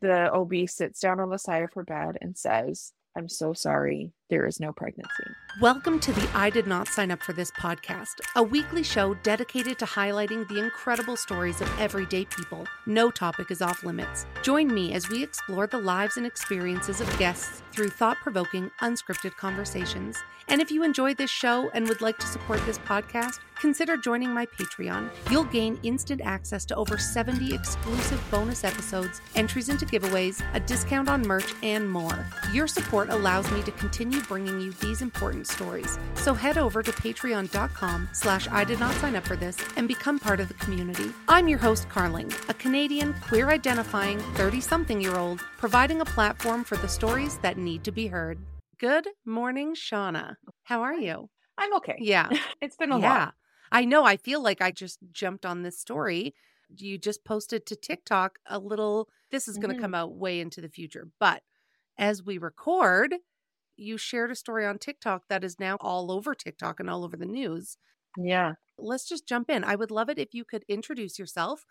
The OB sits down on the side of her bed and says, "I'm so sorry, there is no pregnancy." Welcome to the I Did Not Sign Up for This podcast, a weekly show dedicated to highlighting the incredible stories of everyday people. No topic is off limits. Join me as we explore the lives and experiences of guests through thought-provoking, unscripted conversations. And if you enjoy this show and would like to support this podcast, consider joining my Patreon. You'll gain instant access to over 70 exclusive bonus episodes, entries into giveaways, a discount on merch, and more. Your support allows me to continue bringing you these important stories. So head over to patreon.com/I did not sign up for this and become part of the community. I'm your host, Carling, a Canadian queer-identifying 30-something-year-old providing a platform for the stories that need to be heard. Good morning, Shauna. How are you? I'm okay. Yeah. It's been a lot. I know. I feel like I just jumped on this story. You just posted to TikTok a little, this is going to come out way into the future. But as we record, you shared a story on TikTok that is now all over TikTok and all over the news. Yeah. Let's just jump in. I would love it if you could introduce yourself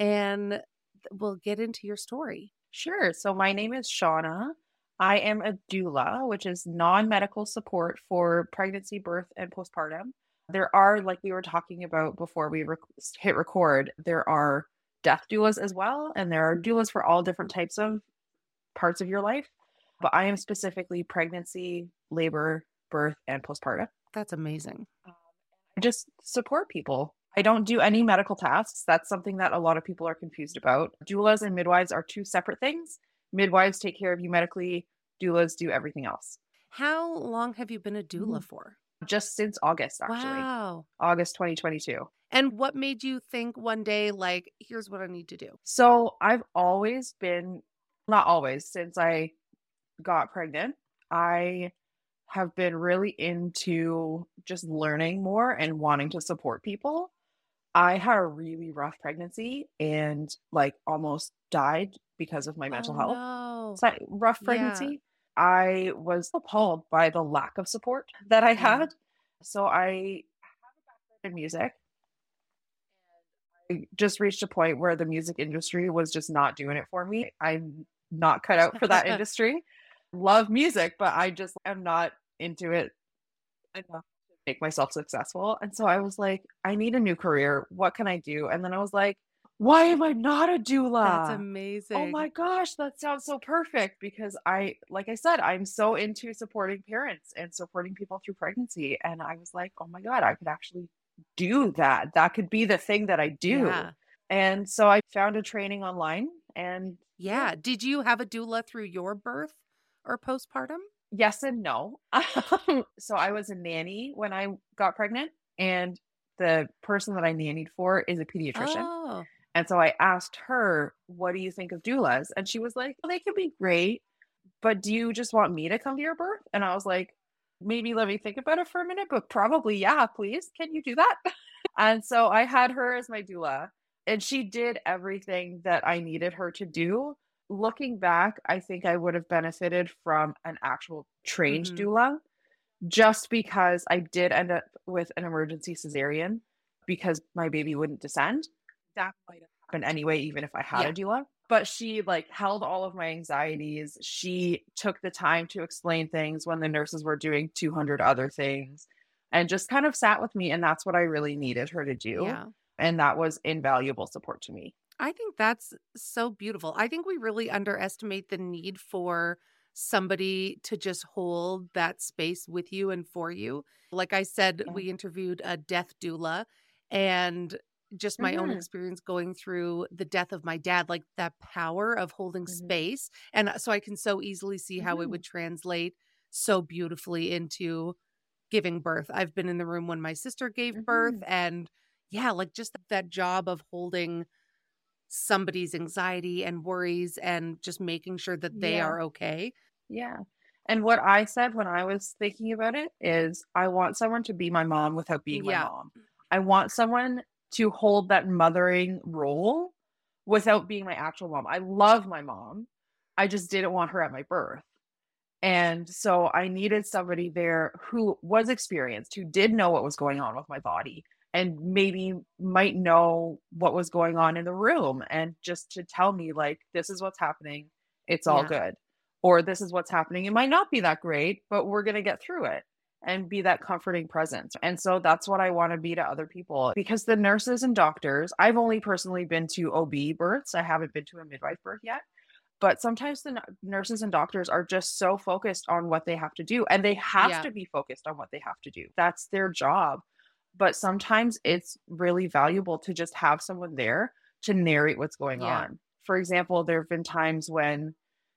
and we'll get into your story. Sure. So my name is Shauna. I am a doula, which is non-medical support for pregnancy, birth, and postpartum. There are, like we were talking about before we hit record, there are death doulas as well. And there are doulas for all different types of parts of your life. But I am specifically pregnancy, labor, birth, and postpartum. That's amazing. I just support people. I don't do any medical tasks. That's something that a lot of people are confused about. Doulas and midwives are two separate things. Midwives take care of you medically. Doulas do everything else. How long have you been a doula for? Just since August, actually. Wow. August 2022. And what made you think one day, like, here's what I need to do? So I've always been, not always, since I got pregnant, I have been really into just learning more and wanting to support people. I had a really rough pregnancy and like almost died because of my mental health. No. So rough pregnancy. I was appalled by the lack of support that I had. So I have a background in music. I just reached a point where the music industry was just not doing it for me. I'm not cut out for that industry. Love music, but I just am not into it enough to make myself successful. And so I was like, I need a new career. What can I do? And then I was like, why am I not a doula? That's amazing. Oh my gosh, that sounds so perfect because like I said, I'm so into supporting parents and supporting people through pregnancy. And I was like, oh my God, I could actually do that. That could be the thing that I do. Yeah. And so I found a training online and yeah. Did you have a doula through your birth or postpartum? Yes and no. So I was a nanny when I got pregnant, and the person that I nannied for is a pediatrician. Oh. And so I asked her, what do you think of doulas? And she was like, well, they can be great, but do you just want me to come to your birth? And I was like, maybe let me think about it for a minute, but probably, yeah, please. Can you do that? And so I had her as my doula, and she did everything that I needed her to do. Looking back, I think I would have benefited from an actual trained doula just because I did end up with an emergency cesarean because my baby wouldn't descend. That might have happened anyway, even if I had a doula. But she like held all of my anxieties. She took the time to explain things when the nurses were doing 200 other things and just kind of sat with me. And that's what I really needed her to do. Yeah. And that was invaluable support to me. I think that's so beautiful. I think we really underestimate the need for somebody to just hold that space with you and for you. Like I said, we interviewed a death doula, and just my own experience going through the death of my dad, like that power of holding space. And so I can so easily see how it would translate so beautifully into giving birth. I've been in the room when my sister gave birth, and yeah, like just that job of holding somebody's anxiety and worries and just making sure that they are okay. Yeah. And what I said when I was thinking about it is I want someone to be my mom without being my mom. I want someone to hold that mothering role without being my actual mom. I love my mom. I just didn't want her at my birth. And so I needed somebody there who was experienced, who did know what was going on with my body and maybe might know what was going on in the room, and just to tell me like, this is what's happening. It's all Yeah. good. Or this is what's happening. It might not be that great, but we're going to get through it and be that comforting presence. And so that's what I want to be to other people, because the nurses and doctors, I've only personally been to OB births. I haven't been to a midwife birth yet. But sometimes the nurses and doctors are just so focused on what they have to do, and they have Yeah. to be focused on what they have to do. That's their job. But sometimes it's really valuable to just have someone there to narrate what's going Yeah. on. For example, there have been times when,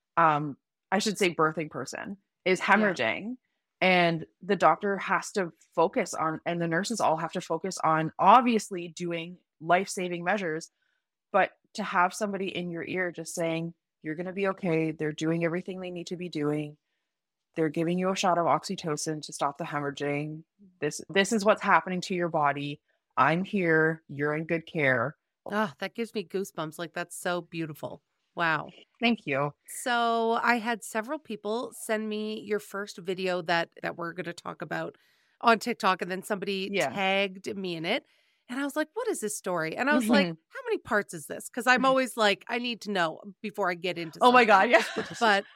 I should say, birthing person is hemorrhaging, and the doctor has to focus on, and the nurses all have to focus on, obviously doing life-saving measures, but to have somebody in your ear just saying, you're going to be okay. They're doing everything they need to be doing. They're giving you a shot of oxytocin to stop the hemorrhaging. This is what's happening to your body. I'm here. You're in good care. Oh, that gives me goosebumps. Like, that's so beautiful. Wow. Thank you. So I had several people send me your first video that we're going to talk about on TikTok, and then somebody Yeah. tagged me in it. And I was like, what is this story? And I was Mm-hmm. like, how many parts is this? Because I'm always like, I need to know before I get into Oh my something. God.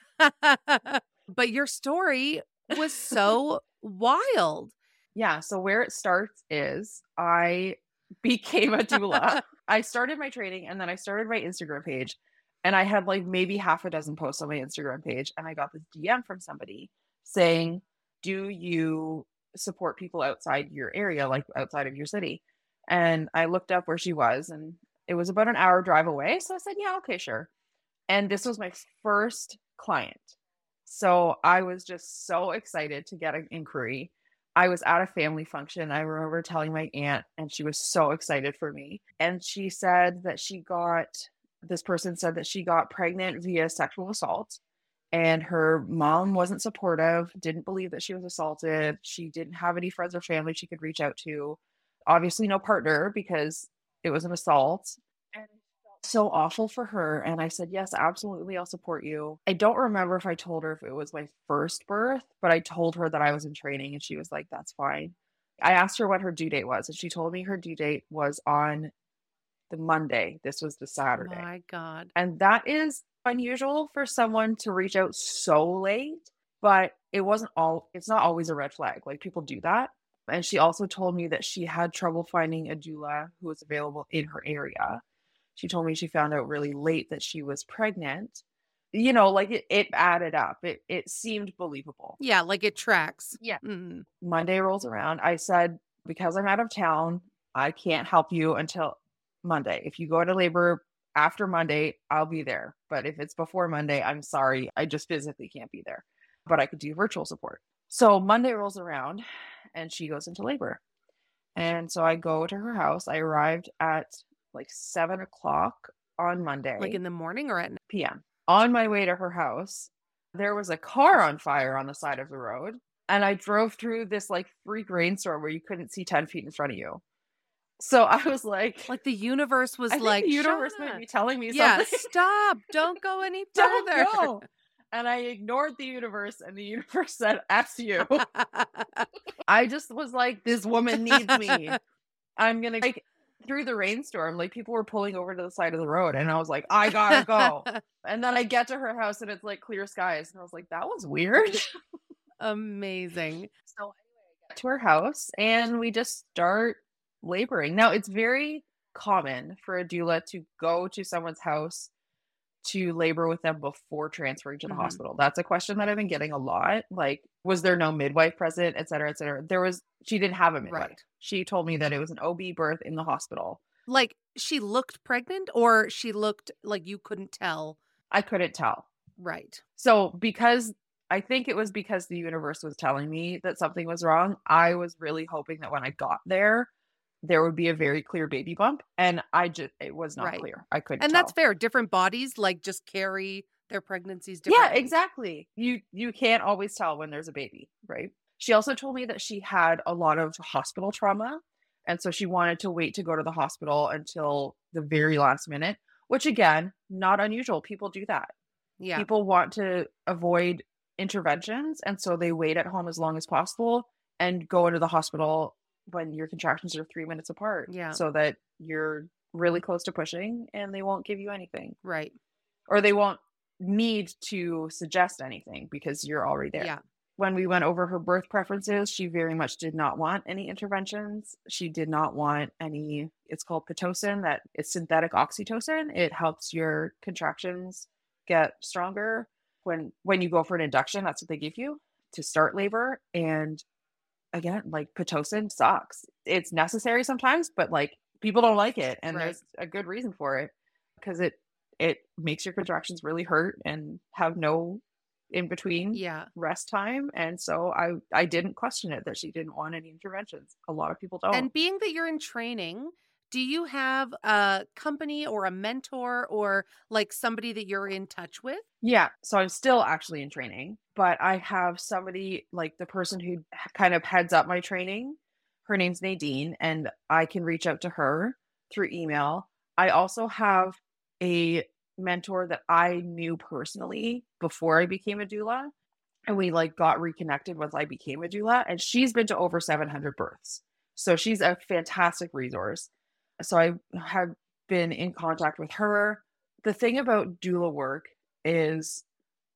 But but your story was so wild. Yeah. So where it starts is I became a doula. I started my training, and then I started my Instagram page, and I had like maybe half a dozen posts on my Instagram page. And I got this DM from somebody saying, do you support people outside your area, like outside of your city? And I looked up where she was, and it was about an hour drive away. So I said, yeah, okay, sure. And this was my first client. So I was just so excited to get an inquiry. I was at a family function. I remember telling my aunt, and she was so excited for me. And she said that this person said that she got pregnant via sexual assault, and her mom wasn't supportive, didn't believe that she was assaulted. She didn't have any friends or family she could reach out to. Obviously, no partner because it was an assault. And so awful for her. And I said, yes, absolutely, I'll support you. I don't remember if I told her if it was my first birth, but I told her that I was in training, and she was like, that's fine. I asked her what her due date was, and she told me her due date was on the Monday. This was the Saturday. My God. And that is unusual for someone to reach out so late, but it's not always a red flag. Like, people do that. And she also told me that she had trouble finding a doula who was available in her area. She told me she found out really late that she was pregnant. Like it added up. It seemed believable. Yeah, like it tracks. Yeah. Mm. Monday rolls around. I said, because I'm out of town, I can't help you until Monday. If you go into labor after Monday, I'll be there. But if it's before Monday, I'm sorry. I just physically can't be there. But I could do virtual support. So Monday rolls around, and she goes into labor. And so I go to her house. I arrived at like 7:00 on Monday. Like in the morning or at night? PM. On my way to her house, there was a car on fire on the side of the road. And I drove through this like freak rainstorm where you couldn't see 10 feet in front of you. So I was like the universe was I think like, the universe Shauna, might be telling me yeah, something. stop. Don't go any Don't further. go. And I ignored the universe, and the universe said, F you. I just was like, this woman needs me. I'm going to through the rainstorm, like people were pulling over to the side of the road, and I was like, I gotta go. And then I get to her house, and it's like clear skies. And I was like, that was weird. Amazing. So anyway, I get to her house, and we just start laboring. Now, it's very common for a doula to go to someone's house to labor with them before transferring to the hospital. That's a question that I've been getting a lot. Like, was there no midwife present, et cetera, et cetera? She didn't have a midwife. Right. She told me that it was an OB birth in the hospital. Like, she looked pregnant, or she looked like you couldn't tell? I couldn't tell. Right. So I think it was because the universe was telling me that something was wrong, I was really hoping that when I got there would be a very clear baby bump. And it was not clear. I couldn't tell. And that's fair. Different bodies like just carry their pregnancies differently. Yeah, exactly. You can't always tell when there's a baby, right? She also told me that she had a lot of hospital trauma. And so she wanted to wait to go to the hospital until the very last minute, which again, not unusual. People do that. Yeah. People want to avoid interventions. And so they wait at home as long as possible and go into the hospital when your contractions are 3 minutes apart. Yeah. So that you're really close to pushing, and they won't give you anything. Right. Or they won't need to suggest anything because you're already there. Yeah. When we went over her birth preferences, she very much did not want any interventions. She did not want any, it's called Pitocin, that it's synthetic oxytocin. It helps your contractions get stronger. When you go for an induction, that's what they give you to start labor. And again, like Pitocin sucks. It's necessary sometimes, but like people don't like it. And Right. there's a good reason for it because it makes your contractions really hurt and have no in between Yeah. rest time. And so I didn't question it that she didn't want any interventions. A lot of people don't. And being that you're in training, do you have a company or a mentor or like somebody that you're in touch with? Yeah. So I'm still actually in training, but I have somebody like the person who kind of heads up my training. Her name's Nadine, and I can reach out to her through email. I also have a mentor that I knew personally before I became a doula. And we like got reconnected once I became a doula, and she's been to over 700 births. So she's a fantastic resource. So I have been in contact with her. The thing about doula work is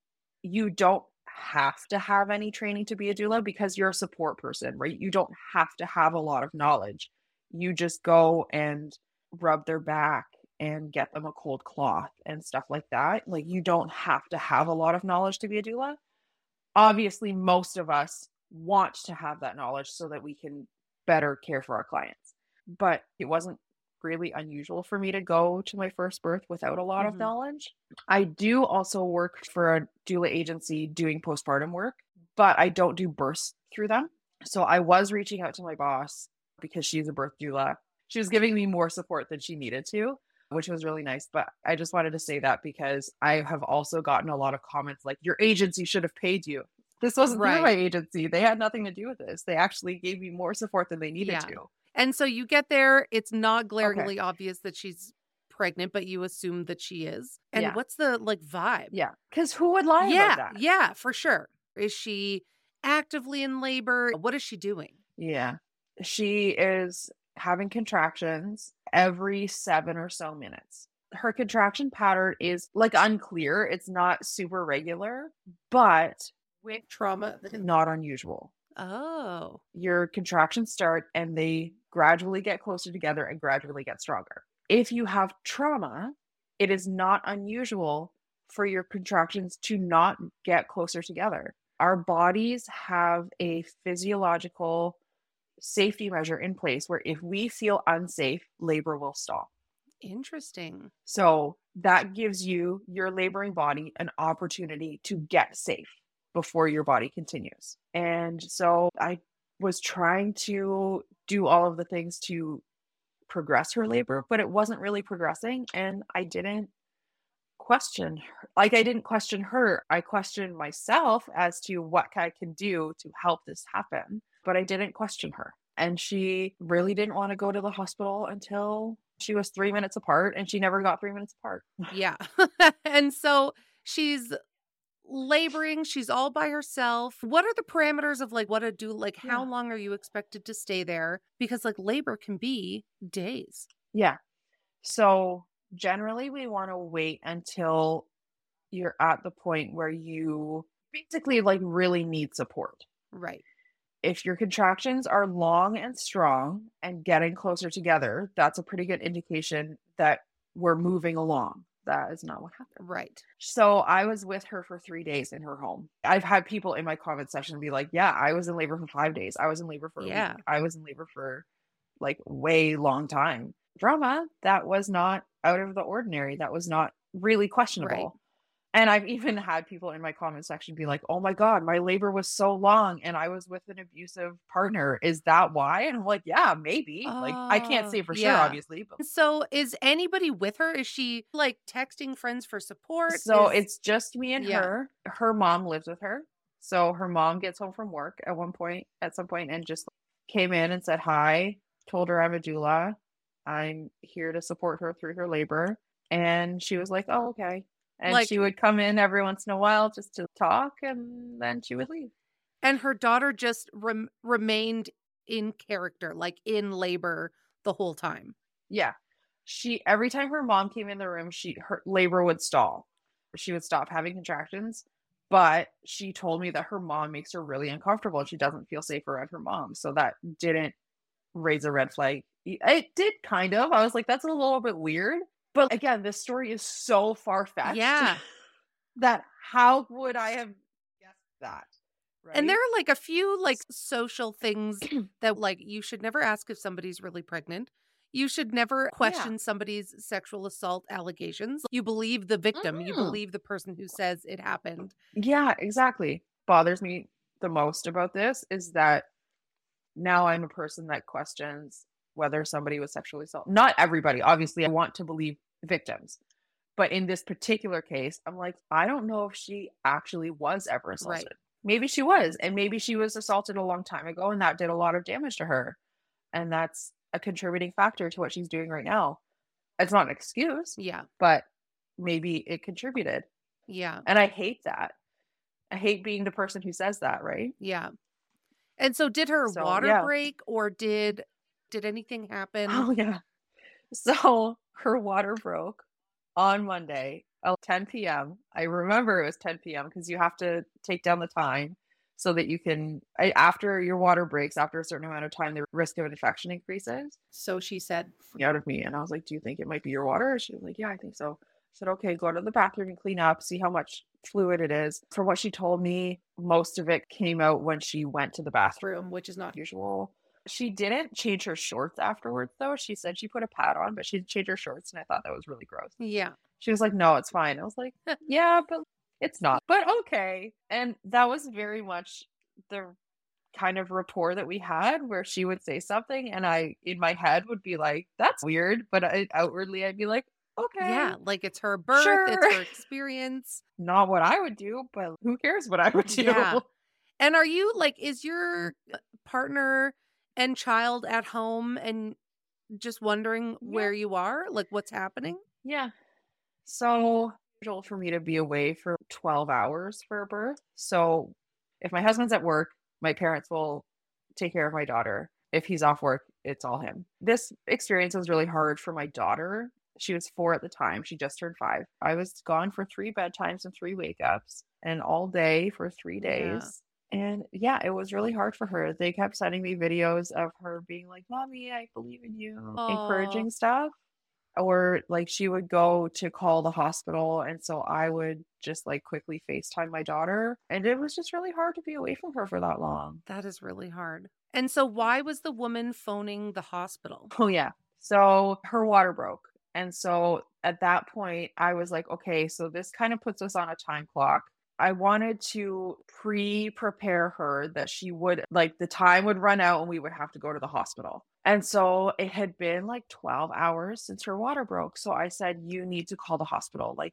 you don't have to have any training to be a doula because you're a support person, right? You don't have to have a lot of knowledge. You just go and rub their back and get them a cold cloth and stuff like that. Like you don't have to have a lot of knowledge to be a doula. Obviously, most of us want to have that knowledge so that we can better care for our clients. But it wasn't really unusual for me to go to my first birth without a lot of knowledge. I do also work for a doula agency doing postpartum work, but I don't do births through them. So I was reaching out to my boss because she's a birth doula. She was giving me more support than she needed to, which was really nice. But I just wanted to say that because I have also gotten a lot of comments like, your agency should have paid you. This wasn't through my agency. They had nothing to do with this. They actually gave me more support than they needed to. And so you get there, it's not glaringly obvious that she's pregnant, but you assume that she is. And what's the like vibe? Yeah. Because who would lie about that? Yeah, for sure. Is she actively in labor? What is she doing? Yeah. She is having contractions every 7 or so minutes. Her contraction pattern is like unclear. It's not super regular, but with trauma, not unusual. Oh. Your contractions start and they gradually get closer together and gradually get stronger. If you have trauma, it is not unusual for your contractions to not get closer together. Our bodies have a physiological safety measure in place where if we feel unsafe, labor will stop. Interesting. So that gives you, your laboring body, an opportunity to get safe before your body continues. And so I was trying to do all of the things to progress her labor, but it wasn't really progressing. And I didn't question her. Like I didn't question her. I questioned myself as to what I can do to help this happen, but I didn't question her. And she really didn't want to go to the hospital until she was 3 minutes apart, and she never got 3 minutes apart. Yeah. And so she's laboring, she's all by herself. What are the parameters of like what to do? Like how long are you expected to stay there? Because like labor can be days. Yeah. So generally we want to wait until you're at the point where you basically like really need support. Right. If your contractions are long and strong and getting closer together, that's a pretty good indication that we're moving along. That is not what happened. Right. So I was with her for 3 days in her home. I've had people in my comment section be like, yeah, I was in labor for 5 days. I was in labor for a week. I was in labor for like way long time. Drama, that was not out of the ordinary. That was not really questionable. Right. And I've even had people in my comment section be like, oh my God, my labor was so long and I was with an abusive partner. Is that why? And I'm like, yeah, maybe. Like, I can't say for sure, obviously. But so is anybody with her? Is she like texting friends for support? So it's just me and her. Her mom lives with her. So her mom gets home from work at some point and just came in and said hi, told her I'm a doula. I'm here to support her through her labor. And she was like, oh, okay. And like, she would come in every once in a while just to talk, and then she would leave. And her daughter just remained in character, like in labor the whole time. Yeah. Every time her mom came in the room, her labor would stall. she would stop having contractions. But she told me that her mom makes her really uncomfortable and she doesn't feel safe around her mom. So that didn't raise a red flag. It did kind of. I was like, that's a little bit weird. But again, this story is so far-fetched Yeah. that how would I have guessed that? Right? And there are like a few like social things that like you should never ask if somebody's really pregnant. You should never question somebody's sexual assault allegations. You believe the victim. You believe the person who says it happened. Yeah, exactly. Bothers me the most about this is that now I'm a person that questions whether somebody was sexually assaulted. Not everybody. Obviously, I want to believe victims. But in this particular case, I'm like, I don't know if she actually was ever assaulted. Right. Maybe she was. And maybe she was assaulted a long time ago and that did a lot of damage to her. And that's a contributing factor to what she's doing right now. It's not an excuse. Yeah. But maybe it contributed. Yeah. And I hate that. I hate being the person who says that, right? Yeah. And so did her water break or did anything happen? Oh, yeah. So her water broke on Monday at 10 p.m. I remember it was 10 p.m. because you have to take down the time so that you can, after your water breaks, after a certain amount of time, the risk of infection increases. So she said, out of me. And I was like, do you think it might be your water? She was like, yeah, I think so. I said, okay, go to the bathroom and clean up, see how much fluid it is. From what she told me, most of it came out when she went to the bathroom, which is not usual. She didn't change her shorts afterwards, though. She said she put a pad on, but she didn't change her shorts, and I thought that was really gross. Yeah. She was like, no, it's fine. I was like, yeah, but it's not. But okay. And that was very much the kind of rapport that we had where she would say something and I, in my head, would be like, that's weird. But outwardly, I'd be like, okay. Yeah, like it's her birth, it's her experience. Not what I would do, but who cares what I would do? Yeah. And are you like, is your partner and child at home and just wondering where you are? Like what's happening? Yeah. So usual for me to be away for 12 hours for a birth. So if my husband's at work, my parents will take care of my daughter. If he's off work, it's all him. This experience was really hard for my daughter. She was 4 at the time. She just turned 5. I was gone for 3 bedtimes and 3 wake ups and all day for 3 days. And yeah, it was really hard for her. They kept sending me videos of her being like, Mommy, I believe in you, encouraging stuff. Or like she would go to call the hospital. And so I would just like quickly FaceTime my daughter. And it was just really hard to be away from her for that long. That is really hard. And so why was the woman phoning the hospital? Oh, yeah. So her water broke. And so at that point, I was like, okay, so this kind of puts us on a time clock. I wanted to prepare her that she would, like, the time would run out and we would have to go to the hospital. And so it had been like 12 hours since her water broke. So I said, you need to call the hospital. Like,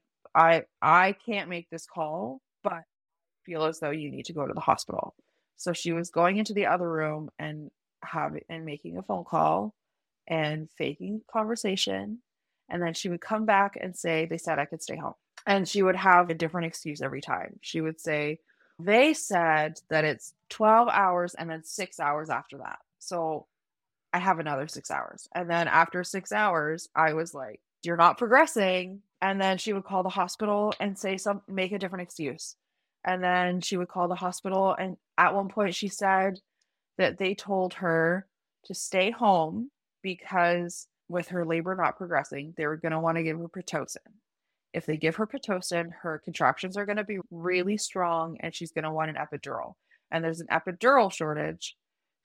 I can't make this call, but I feel as though you need to go to the hospital. So she was going into the other room and making a phone call and faking conversation. And then she would come back and say, they said I could stay home. And she would have a different excuse every time. She would say, they said that it's 12 hours and then 6 hours after that. So I have another 6 hours. And then after 6 hours, I was like, you're not progressing. And then she would call the hospital and make a different excuse. And then she would call the hospital. And at one point she said that they told her to stay home because with her labor not progressing, they were going to want to give her Pitocin. If they give her Pitocin, her contractions are going to be really strong and she's going to want an epidural. And there's an epidural shortage.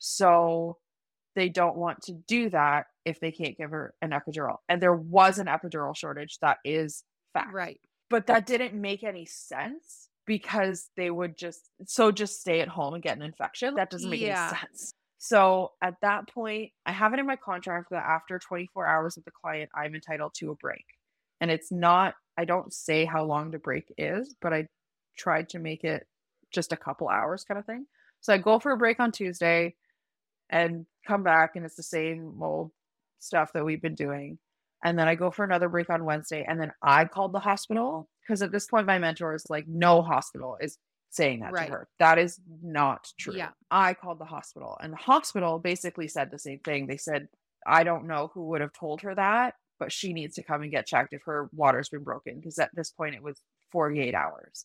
So they don't want to do that if they can't give her an epidural. And there was an epidural shortage. That is fact. Right. But that didn't make any sense because they would just stay at home and get an infection. That doesn't make any sense. So at that point, I have it in my contract that after 24 hours with the client, I'm entitled to a break. And it's not, I don't say how long the break is, but I tried to make it just a couple hours kind of thing. So I go for a break on Tuesday and come back and it's the same old stuff that we've been doing. And then I go for another break on Wednesday. And then I called the hospital because at this point, my mentor is like, no hospital is saying that to her. That is not true. Yeah. I called the hospital and the hospital basically said the same thing. They said, I don't know who would have told her that, but she needs to come and get checked if her water's been broken. Because at this point it was 48 hours.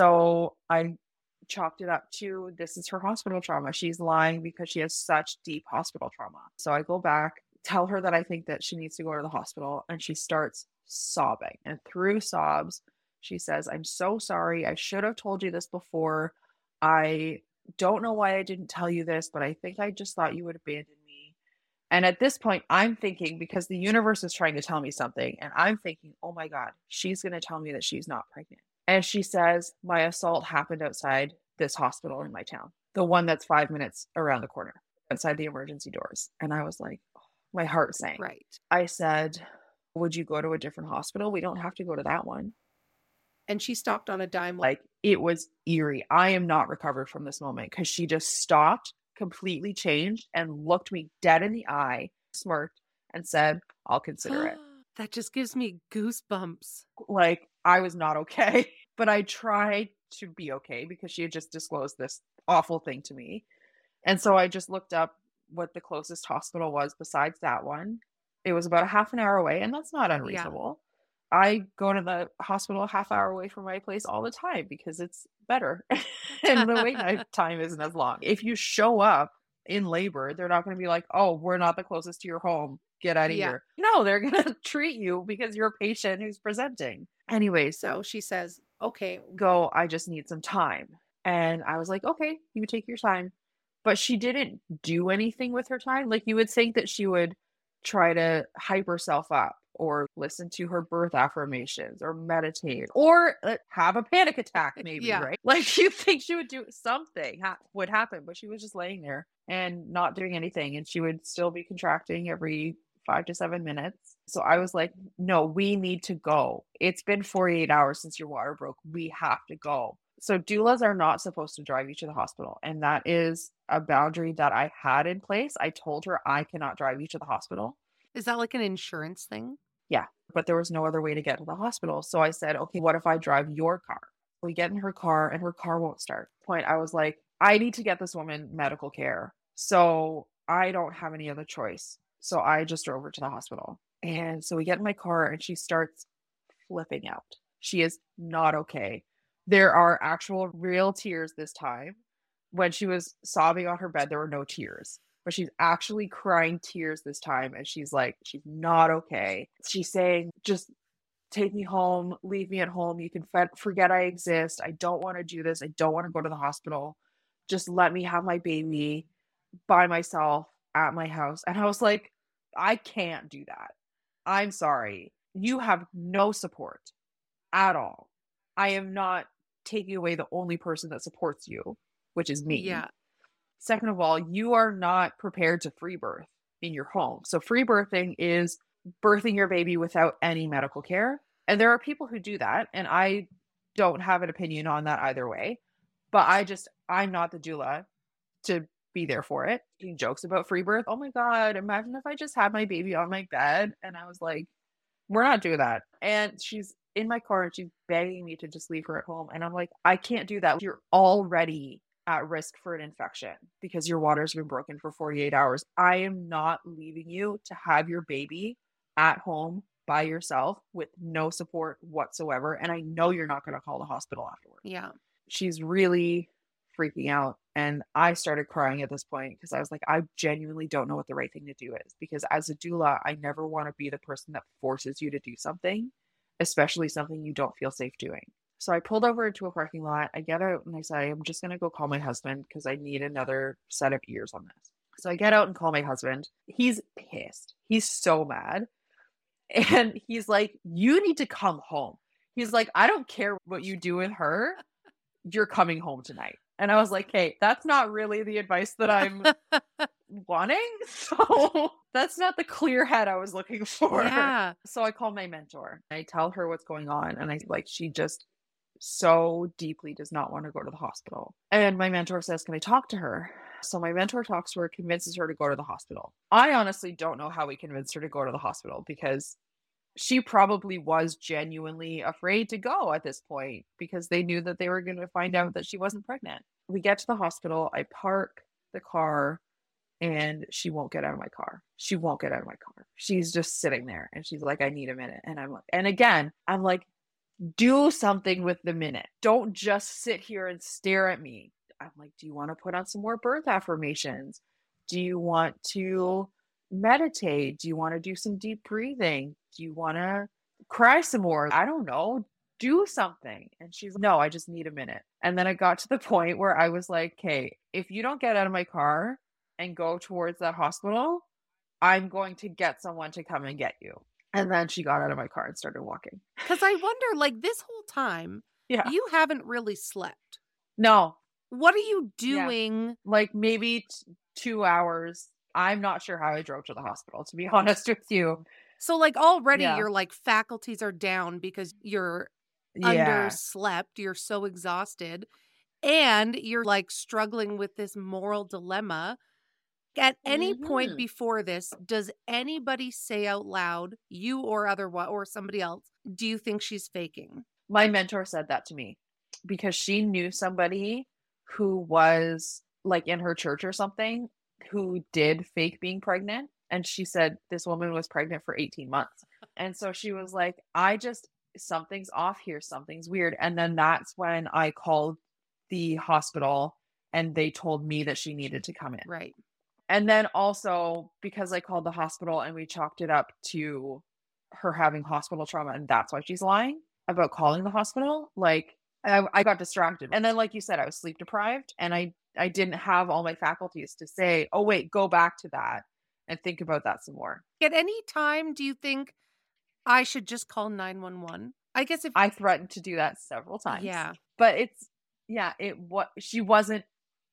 So I chalked it up to this is her hospital trauma. She's lying because she has such deep hospital trauma. So I go back, tell her that I think that she needs to go to the hospital, and she starts sobbing. And through sobs, she says, I'm so sorry. I should have told you this before. I don't know why I didn't tell you this, but I think I just thought you would abandon me. And at this point, I'm thinking, because the universe is trying to tell me something, and I'm thinking, oh my God, she's going to tell me that she's not pregnant. And she says, my assault happened outside this hospital in my town, the one that's 5 minutes around the corner, outside the emergency doors. And I was like, oh, my heart sank. Right. I said, would you go to a different hospital? We don't have to go to that one. And she stopped on a dime. Like, it was eerie. I am not recovered from this moment because she just stopped, completely changed, and looked me dead in the eye, smirked, and said, I'll consider it. That just gives me goosebumps. Like, I was not okay, but I tried to be okay because she had just disclosed this awful thing to me. And so I just looked up what the closest hospital was besides that one. It was about a half an hour away, and that's not unreasonable. Yeah. I go to the hospital a half hour away from my place all the time because it's better. And the wait time isn't as long. If you show up in labor, they're not going to be like, oh, we're not the closest to your home. Get out of here. No, they're going to treat you because you're a patient who's presenting. Anyway, so she says, okay, go, I just need some time. And I was like, okay, you take your time. But she didn't do anything with her time. Like, you would think that she would try to hype herself up or listen to her birth affirmations or meditate or have a panic attack maybe, right? Like, you think she would do something would happen, but she was just laying there and not doing anything. And she would still be contracting every 5 to 7 minutes. So I was like, no, we need to go. It's been 48 hours since your water broke. We have to go. So doulas are not supposed to drive you to the hospital. And that is a boundary that I had in place. I told her I cannot drive you to the hospital. Is that like an insurance thing? Yeah, but there was no other way to get to the hospital. So I said, okay, what if I drive your car? We get in her car and her car won't start. I was like, I need to get this woman medical care. So I don't have any other choice. So I just drove her to the hospital. And so we get in my car and she starts flipping out. She is not okay. There are actual real tears this time. When she was sobbing on her bed, there were no tears. But she's actually crying tears this time. And she's like, she's not okay. She's saying, just take me home, leave me at home. You can forget I exist. I don't want to do this. I don't want to go to the hospital. Just let me have my baby by myself at my house. And I was like, I can't do that. I'm sorry. You have no support at all. I am not taking away the only person that supports you, which is me. Yeah. Second of all, you are not prepared to free birth in your home. So free birthing is birthing your baby without any medical care. And there are people who do that. And I don't have an opinion on that either way. But I'm not the doula to be there for it. Making jokes about free birth. Oh my God, imagine if I just had my baby on my bed. And I was like, we're not doing that. And she's in my car and she's begging me to just leave her at home. And I'm like, I can't do that. You're already at risk for an infection because your water's been broken for 48 hours. I am not leaving you to have your baby at home by yourself with no support whatsoever. And I know you're not going to call the hospital afterwards. Yeah. She's really freaking out. And I started crying at this point because I was like, I genuinely don't know what the right thing to do is, because as a doula, I never want to be the person that forces you to do something, especially something you don't feel safe doing. So I pulled over into a parking lot. I get out and I said, I'm just going to go call my husband because I need another set of ears on this. So I get out and call my husband. He's pissed. He's so mad. And he's like, you need to come home. He's like, I don't care what you do with her. You're coming home tonight. And I was like, hey, that's not really the advice that I'm wanting. So that's not the clear head I was looking for. Yeah. So I call my mentor. I tell her what's going on. And she just so deeply does not want to go to the hospital. And my mentor says, can I talk to her? So my mentor talks to her, convinces her to go to the hospital. I honestly don't know how we convinced her to go to the hospital because she probably was genuinely afraid to go at this point because they knew that they were going to find out that she wasn't pregnant. We get to the hospital. I park the car and she won't get out of my car. She won't get out of my car. She's just sitting there and she's like, I need a minute. And I'm like, Do something with the minute. Don't just sit here and stare at me. I'm like, do you want to put on some more birth affirmations? Do you want to meditate? Do you want to do some deep breathing? Do you want to cry some more? I don't know. Do something. And she's like, no, I just need a minute. And then I got to the point where I was like, okay, if you don't get out of my car and go towards that hospital, I'm going to get someone to come and get you. And then she got out of my car and started walking. Because I wonder, like, this whole time, Yeah. you haven't really slept. No. What are you doing? Yeah. Like maybe 2 hours. I'm not sure how I drove to the hospital, to be honest with you. So, like, already Yeah. your, like, faculties are down because you're Yeah. underslept. You're so exhausted. And you're, like, struggling with this moral dilemma. At any point Mhm. before this, does anybody say out loud, you or or somebody else, do you think she's faking? My mentor said that to me because she knew somebody who was like in her church or something who did fake being pregnant. And she said this woman was pregnant for 18 months. And so she was like, something's off here, something's weird. And then that's when I called the hospital and they told me that she needed to come in. Right. And then also because I called the hospital and we chalked it up to her having hospital trauma and that's why she's lying about calling the hospital, like I got distracted. And then like you said, I was sleep deprived and I didn't have all my faculties to say, "Oh wait, go back to that and think about that some more." At any time, do you think I should just call 911? I guess if I threatened to do that several times. Yeah. But she wasn't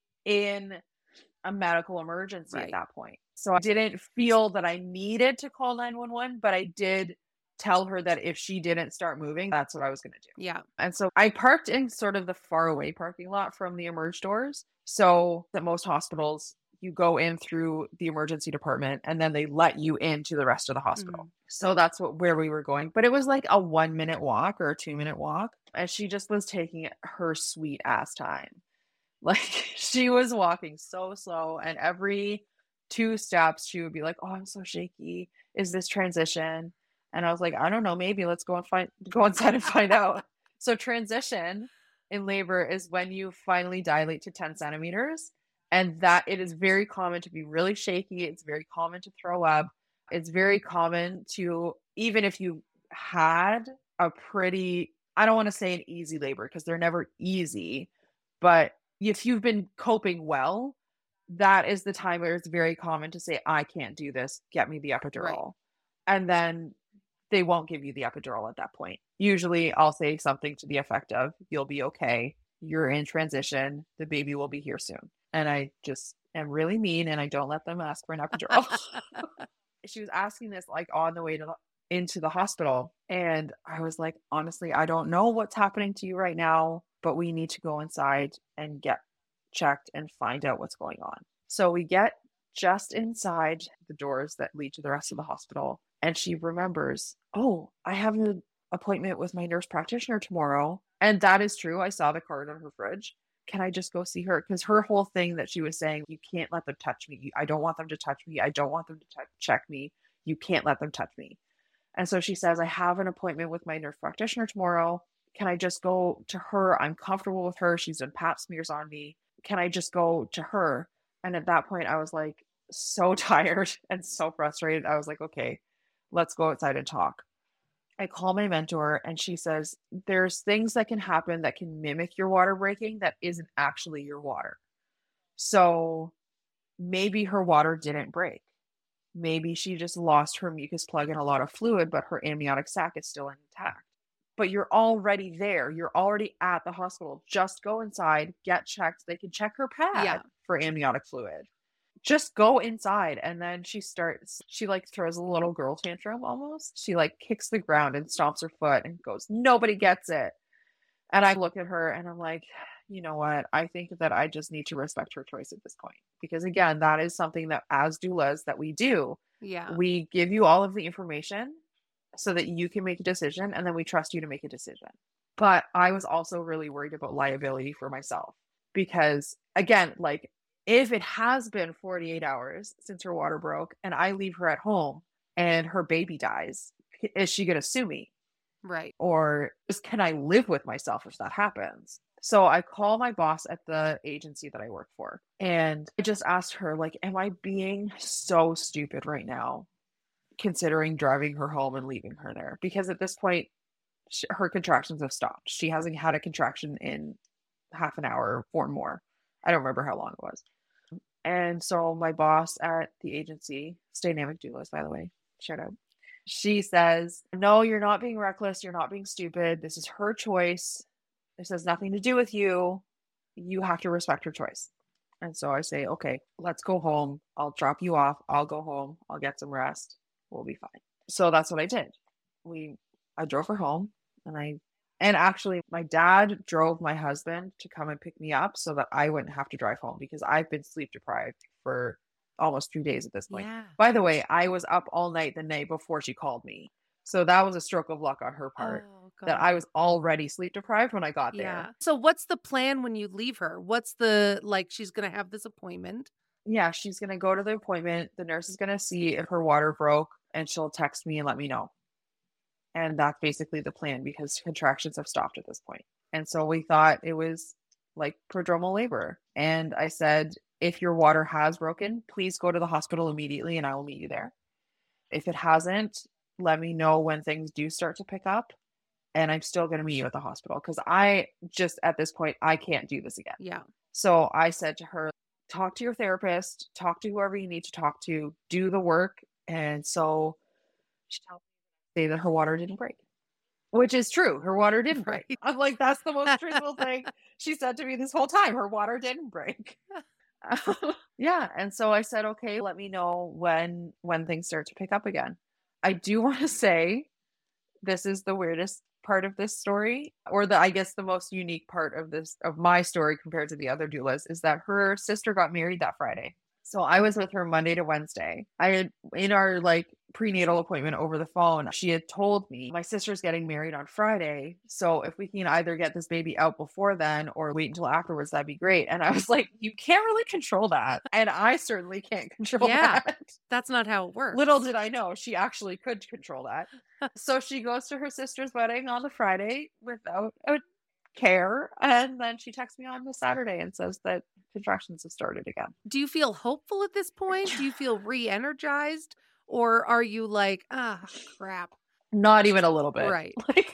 in a medical emergency at Right. that point. So I didn't feel that I needed to call 911, but I did tell her that if she didn't start moving, that's what I was going to do. Yeah. And so I parked in sort of the far away parking lot from the emerge doors. So at most hospitals, you go in through the emergency department and then they let you into the rest of the hospital. So that's where we were going. But it was like a 1-minute walk or a 2-minute walk. And she just was taking her sweet ass time. Like she was walking so slow and every 2 steps she would be like, "Oh, I'm so shaky. Is this transition?" And I was like, "I don't know, maybe let's go inside and find out." So transition in labor is when you finally dilate to 10 centimeters and that it is very common to be really shaky. It's very common to throw up. It's very common to, even if you had a pretty, I don't want to say an easy labor because they're never easy, but if you've been coping well, that is the time where it's very common to say, "I can't do this. Get me the epidural." Right. And then they won't give you the epidural at that point. Usually I'll say something to the effect of, "You'll be okay. You're in transition. The baby will be here soon." And I just am really mean and I don't let them ask for an epidural. She was asking this like on the way into the hospital. And I was like, "Honestly, I don't know what's happening to you right now, but we need to go inside and get checked and find out what's going on." So we get just inside the doors that lead to the rest of the hospital. And she remembers, "Oh, I have an appointment with my nurse practitioner tomorrow." And that is true. I saw the card on her fridge. Can I just go see her? Because her whole thing that she was saying, "You can't let them touch me. I don't want them to touch me. I don't want them to check me. You can't let them touch me." And so she says, "I have an appointment with my nurse practitioner tomorrow. Can I just go to her? I'm comfortable with her. She's done pap smears on me. Can I just go to her?" And at that point, I was like so tired and so frustrated. I was like, "Okay, let's go outside and talk." I call my mentor and she says, "There's things that can happen that can mimic your water breaking that isn't actually your water. So maybe her water didn't break. Maybe she just lost her mucus plug and a lot of fluid, but her amniotic sac is still intact. But you're already there. You're already at the hospital. Just go inside, get checked. They can check her pad for amniotic fluid. Just go inside." And then she like throws a little girl tantrum almost. She like kicks the ground and stomps her foot and goes, "Nobody gets it." And I look at her and I'm like, you know what? I think that I just need to respect her choice at this point. Because again, that is something that as doulas that we do. Yeah. We give you all of the information so that you can make a decision and then we trust you to make a decision. But I was also really worried about liability for myself because again, like if it has been 48 hours since her water broke and I leave her at home and her baby dies, is she going to sue me? Right. Or just can I live with myself if that happens? So I call my boss at the agency that I work for, and I just asked her, like, am I being so stupid right now, considering driving her home and leaving her there? Because at this point, her contractions have stopped. She hasn't had a contraction in half an hour or more. I don't remember how long it was. And so my boss at the agency, Dynamic Doulas, by the way, shout out. She says, no, you're not being reckless. You're not being stupid. This is her choice. This has nothing to do with you. You have to respect her choice. And so I say, okay, let's go home. I'll drop you off. I'll go home. I'll get some rest. We'll be fine. So that's what I did. I drove her home, and actually my dad drove my husband to come and pick me up so that I wouldn't have to drive home because I've been sleep deprived for almost 3 days at this point. Yeah. By the way, I was up all night the night before she called me. So that was a stroke of luck on her part that I was already sleep deprived when I got there. So what's the plan when you leave her? What's she's going to have this appointment? Yeah, she's going to go to the appointment. The nurse is going to see if her water broke and she'll text me and let me know. And that's basically the plan because contractions have stopped at this point. And so we thought it was like prodromal labor. And I said, if your water has broken, please go to the hospital immediately and I will meet you there. If it hasn't, let me know when things do start to pick up. And I'm still going to meet you at the hospital because I just, at this point, I can't do this again. Yeah. So I said to her, talk to your therapist, talk to whoever you need to talk to, do the work. And so she tells me that her water didn't break, which is true. Her water didn't break. I'm like, that's the most truthful thing she said to me this whole time. Her water didn't break. Yeah. And so I said, okay, let me know when things start to pick up again. I do want to say this is the weirdest part of this story, or I guess the most unique part of my story compared to the other doulas, is that her sister got married that Friday. So I was with her Monday to Wednesday. In our prenatal appointment over the phone, she had told me my sister's getting married on Friday. So if we can either get this baby out before then or wait until afterwards, that'd be great. And I was like, you can't really control that. And I certainly can't control that. That's not how it works. Little did I know she actually could control that. So she goes to her sister's wedding on the Friday without care. And then she texts me on the Saturday and says that contractions have started again. Do you feel hopeful at this point? Do you feel re-energized? Or are you like, crap? Not even a little bit. Right.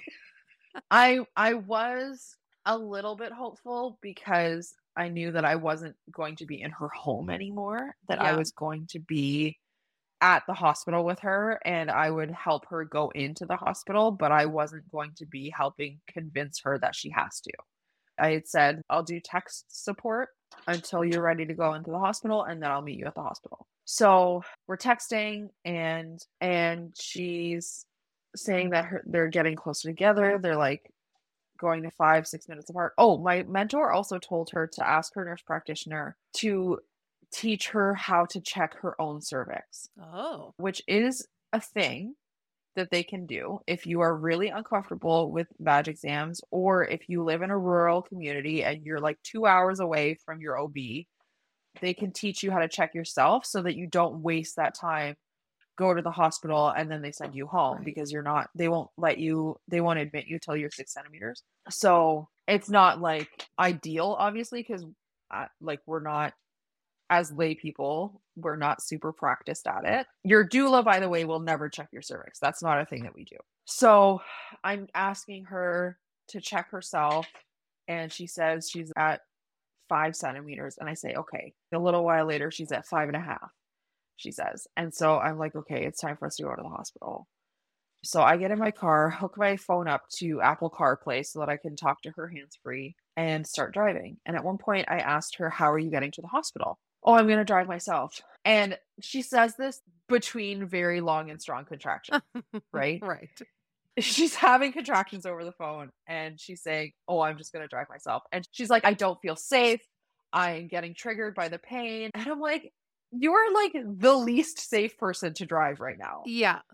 I was a little bit hopeful because I knew that I wasn't going to be in her home anymore, that I was going to be at the hospital with her and I would help her go into the hospital, but I wasn't going to be helping convince her that she has to. I had said, I'll do text support until you're ready to go into the hospital and then I'll meet you at the hospital. So we're texting and she's saying that they're getting closer together. They're going to 5-6 minutes apart. Oh, my mentor also told her to ask her nurse practitioner to teach her how to check her own cervix. Oh. Which is a thing that they can do if you are really uncomfortable with vag exams, or if you live in a rural community and you're 2 hours away from your OB, they can teach you how to check yourself so that you don't waste that time, go to the hospital, and then they send you home because they won't admit you till you're 6 centimeters. So it's not ideal, obviously, because we're not, as lay people, we're not super practiced at it. Your doula, by the way, will never check your cervix. That's not a thing that we do. So I'm asking her to check herself, and she says she's at 5 centimeters. And I say, okay. A little while later, she's at 5.5, she says. And so I'm like, okay, it's time for us to go to the hospital. So I get in my car, hook my phone up to Apple CarPlay so that I can talk to her hands-free and start driving. And at one point I asked her, how are you getting to the hospital? Oh, I'm going to drive myself. And she says this between very long and strong contractions, right? Right. She's having contractions over the phone and she's saying, oh, I'm just going to drive myself. And she's like, I don't feel safe. I'm getting triggered by the pain. And I'm like, you're the least safe person to drive right now. Yeah.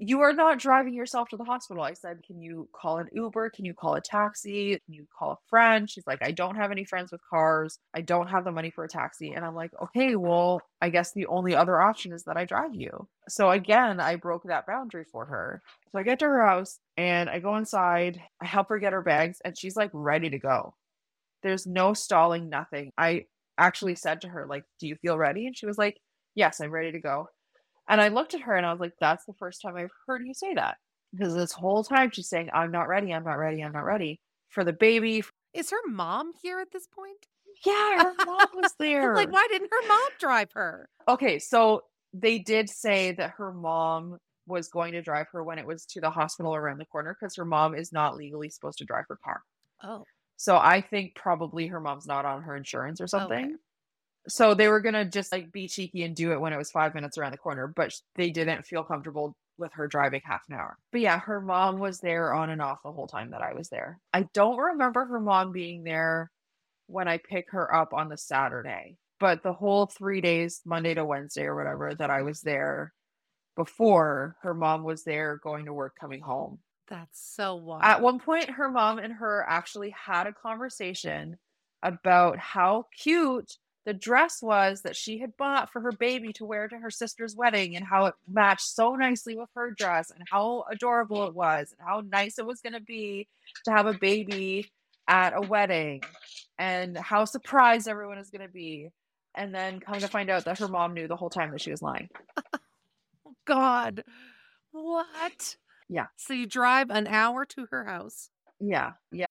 you are not driving yourself to the hospital. I said, can you call an Uber? Can you call a taxi? Can you call a friend? She's like, I don't have any friends with cars. I don't have the money for a taxi. And I'm like, okay, well, I guess the only other option is that I drive you. So again, I broke that boundary for her. So I get to her house and I go inside. I help her get her bags and she's like ready to go. There's no stalling, nothing. I actually said to her, like, do you feel ready? And she was like, yes, I'm ready to go. And I looked at her and I was like, that's the first time I've heard you say that. Because this whole time she's saying, I'm not ready, I'm not ready, I'm not ready for the baby. Is her mom here at this point? Yeah, her mom was there. Like, why didn't her mom drive her? Okay, so they did say that her mom was going to drive her when it was to the hospital around the corner because her mom is not legally supposed to drive her car. Oh. So I think probably her mom's not on her insurance or something. Okay. So they were going to just like be cheeky and do it when it was 5 minutes around the corner, but they didn't feel comfortable with her driving half an hour. But yeah, her mom was there on and off the whole time that I was there. I don't remember her mom being there when I pick her up on the Saturday, but the whole 3 days, Monday to Wednesday or whatever, that I was there before, her mom was there going to work, coming home. That's so wild. At one point, her mom and her actually had a conversation about how cute the dress was that she had bought for her baby to wear to her sister's wedding and how it matched so nicely with her dress and how adorable it was and how nice it was going to be to have a baby at a wedding and how surprised everyone is going to be. And then come to find out that her mom knew the whole time that she was lying. Oh, God. What? Yeah. So you drive an hour to her house. Yeah. Yeah.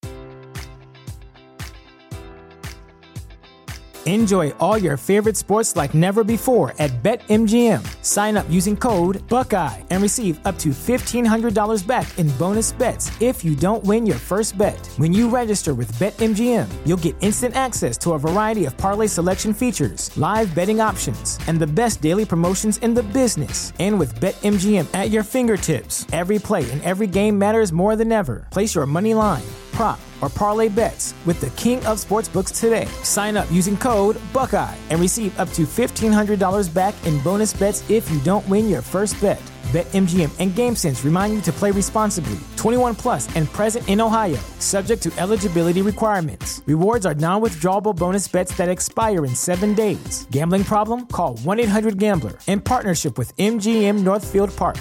Enjoy all your favorite sports like never before at BetMGM. Sign up using code Buckeye and receive up to $1,500 back in bonus bets if you don't win your first bet. When you register with BetMGM, you'll get instant access to a variety of parlay selection features, live betting options, and the best daily promotions in the business. And with BetMGM at your fingertips, every play and every game matters more than ever. Place your money line, prop, or parlay bets with the king of sportsbooks today. Sign up using code Buckeye and receive up to $1,500 back in bonus bets if you don't win your first bet. BetMGM and GameSense remind you to play responsibly. 21 plus and present in Ohio, subject to eligibility requirements. Rewards are non-withdrawable bonus bets that expire in 7 days. Gambling problem? Call 1-800-GAMBLER in partnership with MGM Northfield Park.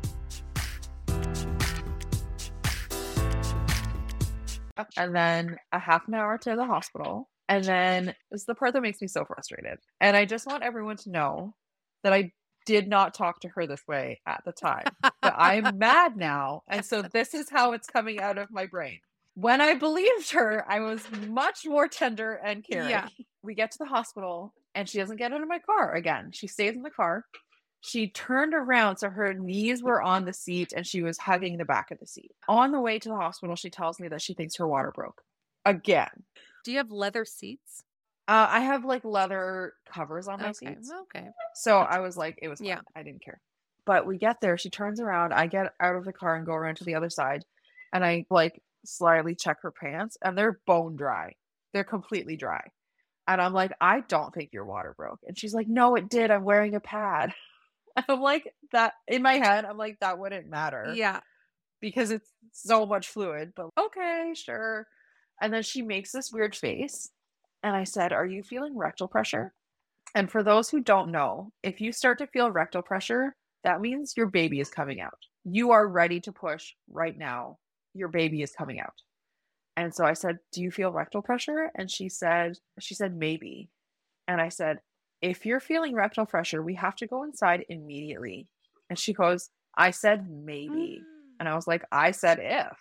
And then a half an hour to the hospital. And then this is the part that makes me so frustrated. And I just want everyone to know that I did not talk to her this way at the time. But I'm mad now. And so this is how it's coming out of my brain. When I believed her, I was much more tender and caring. Yeah. We get to the hospital and she doesn't get into my car again. She stays in the car. She turned around so her knees were on the seat and she was hugging the back of the seat. On the way to the hospital, she tells me that she thinks her water broke. Again. Do you have leather seats? I have like leather covers on my seats. Okay. So I was like, it was fine. Yeah. I didn't care. But we get there. She turns around. I get out of the car and go around to the other side. And I like slyly check her pants and they're bone dry. They're completely dry. And I'm like, I don't think your water broke. And she's like, no, it did. I'm wearing a pad. And I'm like, that in my head, I'm like, that wouldn't matter. Yeah. Because it's so much fluid. But okay, sure. And then she makes this weird face. And I said, are you feeling rectal pressure? And for those who don't know, if you start to feel rectal pressure, that means your baby is coming out. You are ready to push right now. Your baby is coming out. And so I said, do you feel rectal pressure? And she said, maybe. And I said, if you're feeling rectal pressure, we have to go inside immediately. And she goes, I said maybe. And I was like, I said if.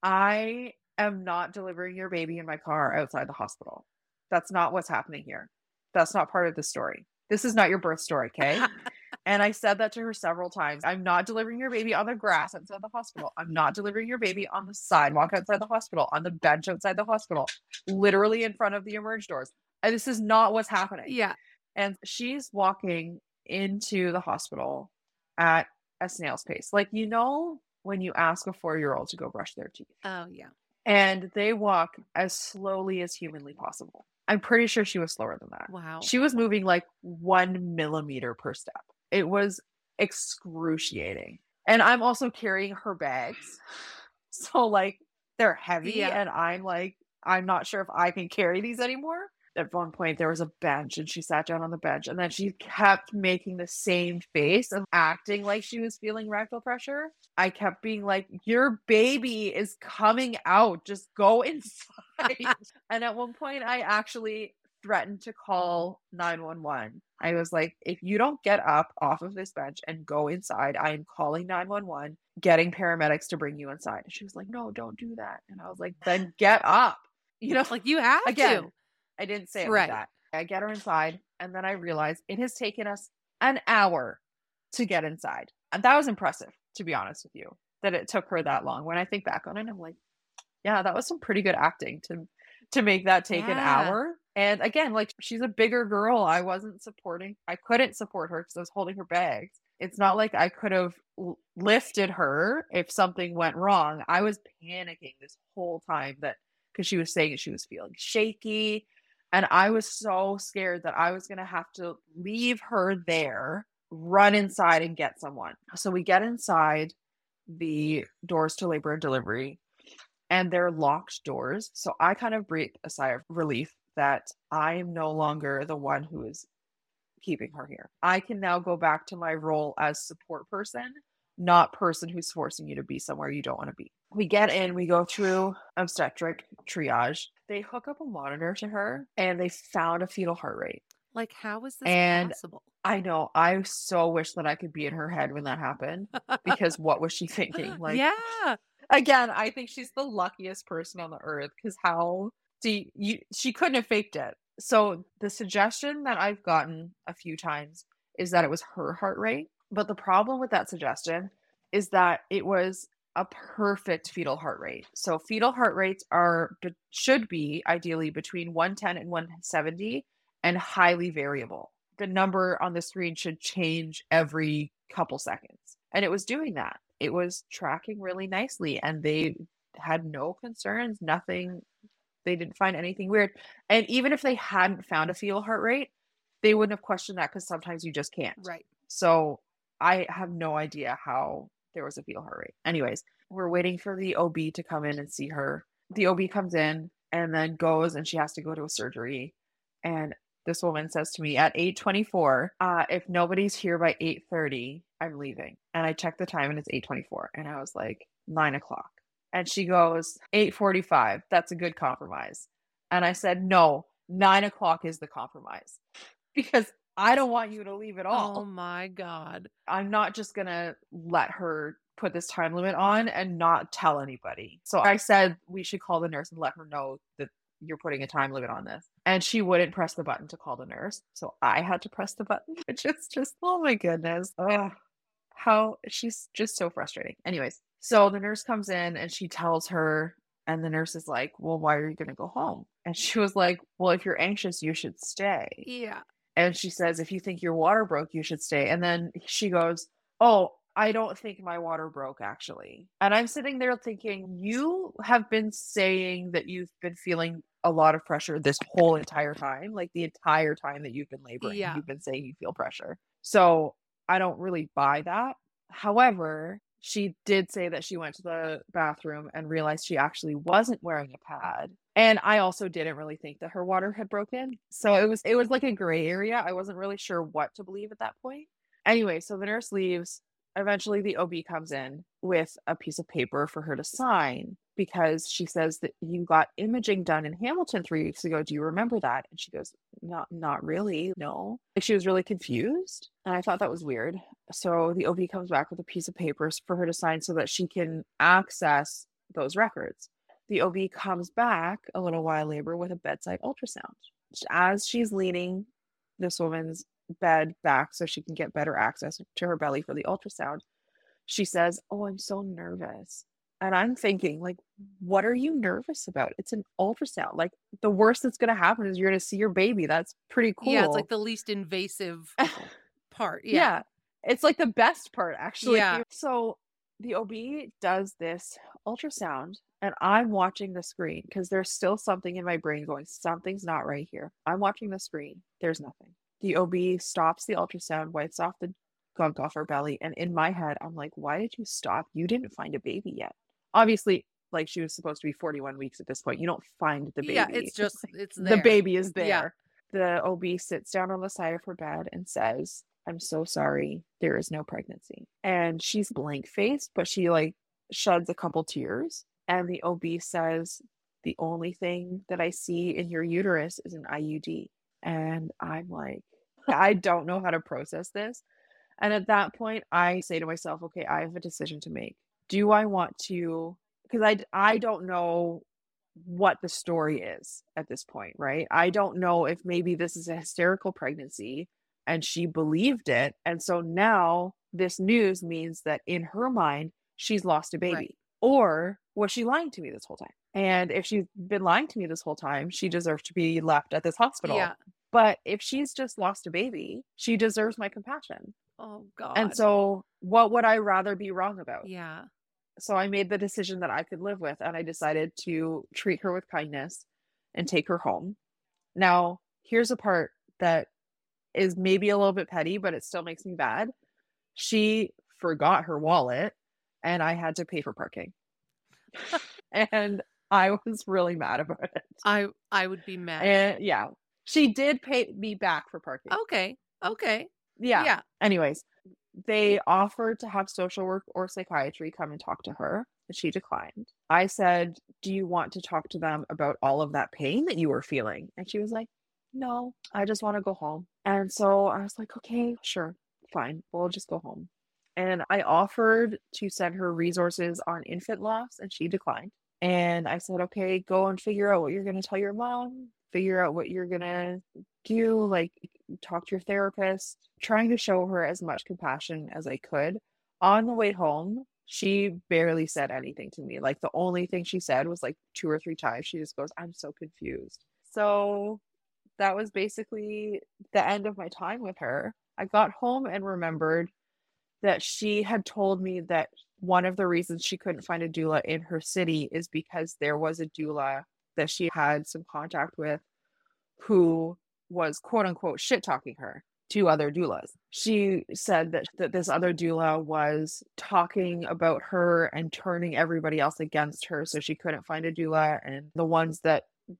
I am not delivering your baby in my car outside the hospital. That's not what's happening here. That's not part of the story. This is not your birth story, okay? And I said that to her several times. I'm not delivering your baby on the grass outside the hospital. I'm not delivering your baby on the sidewalk outside the hospital, on the bench outside the hospital, literally in front of the emerge doors. And this is not what's happening. Yeah. And she's walking into the hospital at a snail's pace. Like, you know, when you ask a 4-year-old to go brush their teeth. Oh, yeah. And they walk as slowly as humanly possible. I'm pretty sure she was slower than that. Wow. She was moving like 1 millimeter per step. It was excruciating. And I'm also carrying her bags. So like they're heavy Yeah. and I'm like, I'm not sure if I can carry these anymore. At one point there was a bench and she sat down on the bench and then she kept making the same face and acting like she was feeling rectal pressure. I kept being like, your baby is coming out. Just go inside. And at one point I actually threatened to call 911. I was like, if you don't get up off of this bench and go inside, I am calling 911, getting paramedics to bring you inside. And she was like, no, don't do that. And I was like, then get up. You know, Like you have again, to. I didn't say it Right. like that. I get her inside, and then I realized it has taken us an hour to get inside. And that was impressive, to be honest with you, that it took her that long. When I think back on it, I'm like, yeah, that was some pretty good acting to make that take an hour. And again, like she's a bigger girl. I couldn't support her because I was holding her bags. It's not like I could have lifted her if something went wrong. I was panicking this whole time because she was saying she was feeling shaky. And I was so scared that I was going to have to leave her there, run inside and get someone. So we get inside the doors to labor and delivery, and they're locked doors. So I kind of breathed a sigh of relief that I am no longer the one who is keeping her here. I can now go back to my role as support person, not person who's forcing you to be somewhere you don't want to be. We get in, we go through obstetric triage. They hook up a monitor to her and they found a fetal heart rate. Like, how is this And possible? I know. I so wish that I could be in her head when that happened, because what was she thinking? Like, yeah. Again, I think she's the luckiest person on the earth because she couldn't have faked it. So the suggestion that I've gotten a few times is that it was her heart rate. But the problem with that suggestion is that it was a perfect fetal heart rate. So fetal heart rates should be ideally between 110 and 170 and highly variable. The number on the screen should change every couple seconds. And it was doing that. It was tracking really nicely and they had no concerns, nothing. They didn't find anything weird. And even if they hadn't found a fetal heart rate, they wouldn't have questioned that because sometimes you just can't. Right. So I have no idea how there was a fetal heart rate. Anyways, we're waiting for the OB to come in and see her. The OB comes in and then goes and she has to go to a surgery. And this woman says to me at 8:24, if nobody's here by 8:30, I'm leaving. And I checked the time and it's 8:24. And I was like, 9:00. And she goes, 8:45. That's a good compromise. And I said, no, 9:00 is the compromise because I don't want you to leave at all. Oh my God. I'm not just going to let her put this time limit on and not tell anybody. So I said we should call the nurse and let her know that you're putting a time limit on this. And she wouldn't press the button to call the nurse. So I had to press the button, which is just, oh my goodness. Ugh, how she's just so frustrating. Anyways, so the nurse comes in and she tells her, and the nurse is like, well, why are you going to go home? And she was like, well, if you're anxious, you should stay. Yeah. And she says, if you think your water broke, you should stay. And then she goes, oh, I don't think my water broke, actually. And I'm sitting there thinking, you have been saying that you've been feeling a lot of pressure this whole entire time, like the entire time that you've been laboring. Yeah. You've been saying you feel pressure. So I don't really buy that. However, she did say that she went to the bathroom and realized she actually wasn't wearing a pad. And I also didn't really think that her water had broken. So it was like a gray area. I wasn't really sure what to believe at that point. Anyway, so the nurse leaves. Eventually the OB comes in with a piece of paper for her to sign because she says that you got imaging done in Hamilton 3 weeks ago. Do you remember that? And she goes, not really. No. Like she was really confused. And I thought that was weird. So the OB comes back with a piece of paper for her to sign so that she can access those records. The OB comes back a little while later with a bedside ultrasound. As she's leaning this woman's bed back so she can get better access to her belly for the ultrasound, she says, oh, I'm so nervous. And I'm thinking, like, what are you nervous about? It's an ultrasound. Like, the worst that's going to happen is you're going to see your baby. That's pretty cool. Yeah, it's like the least invasive part. Yeah. It's like the best part, actually. Yeah. So the OB does this ultrasound and I'm watching the screen because there's still something in my brain going, something's not right here. I'm watching the screen. There's nothing. The OB stops the ultrasound, wipes off the gunk off her belly. And in my head, I'm like, why did you stop? You didn't find a baby yet. Obviously, like she was supposed to be 41 weeks at this point. You don't find the baby. Yeah, it's just, it's the there. baby is there. Yeah. The OB sits down on the side of her bed and says, I'm so sorry. There is no pregnancy. And she's blank faced, but she like sheds a couple tears. And the OB says, the only thing that I see in your uterus is an IUD. And I'm like, I don't know how to process this. And at that point, I say to myself, okay, I have a decision to make. Do I want to, because I don't know what the story is at this point, right? I don't know if maybe this is a hysterical pregnancy and she believed it. And so now this news means that in her mind, she's lost a baby. Right. Or was she lying to me this whole time? And if she's been lying to me this whole time, she deserves to be left at this hospital. Yeah. But if she's just lost a baby, she deserves my compassion. Oh, God. And so what would I rather be wrong about? Yeah. So I made the decision that I could live with, and I decided to treat her with kindness and take her home. Now, here's a part that is maybe a little bit petty, but it still makes me bad. She forgot her wallet, and I had to pay for parking. And I was really mad about it. I would be mad. And yeah, she did pay me back for parking. Okay. Yeah. Anyways, they offered to have social work or psychiatry come and talk to her, and she declined. I said, do you want to talk to them about all of that pain that you were feeling? And she was like, no, I just want to go home. And so I was like, okay, sure, fine. We'll just go home. And I offered to send her resources on infant loss, and she declined. And I said, okay, go and figure out what you're going to tell your mom, figure out what you're going to do, like talk to your therapist, trying to show her as much compassion as I could. On the way home, she barely said anything to me. Like the only thing she said was like 2 or 3 times. She just goes, I'm so confused. So that was basically the end of my time with her. I got home and remembered that she had told me that one of the reasons she couldn't find a doula in her city is because there was a doula that she had some contact with who was quote unquote shit talking her to other doulas. She said that this other doula was talking about her and turning everybody else against her, so she couldn't find a doula, and the ones that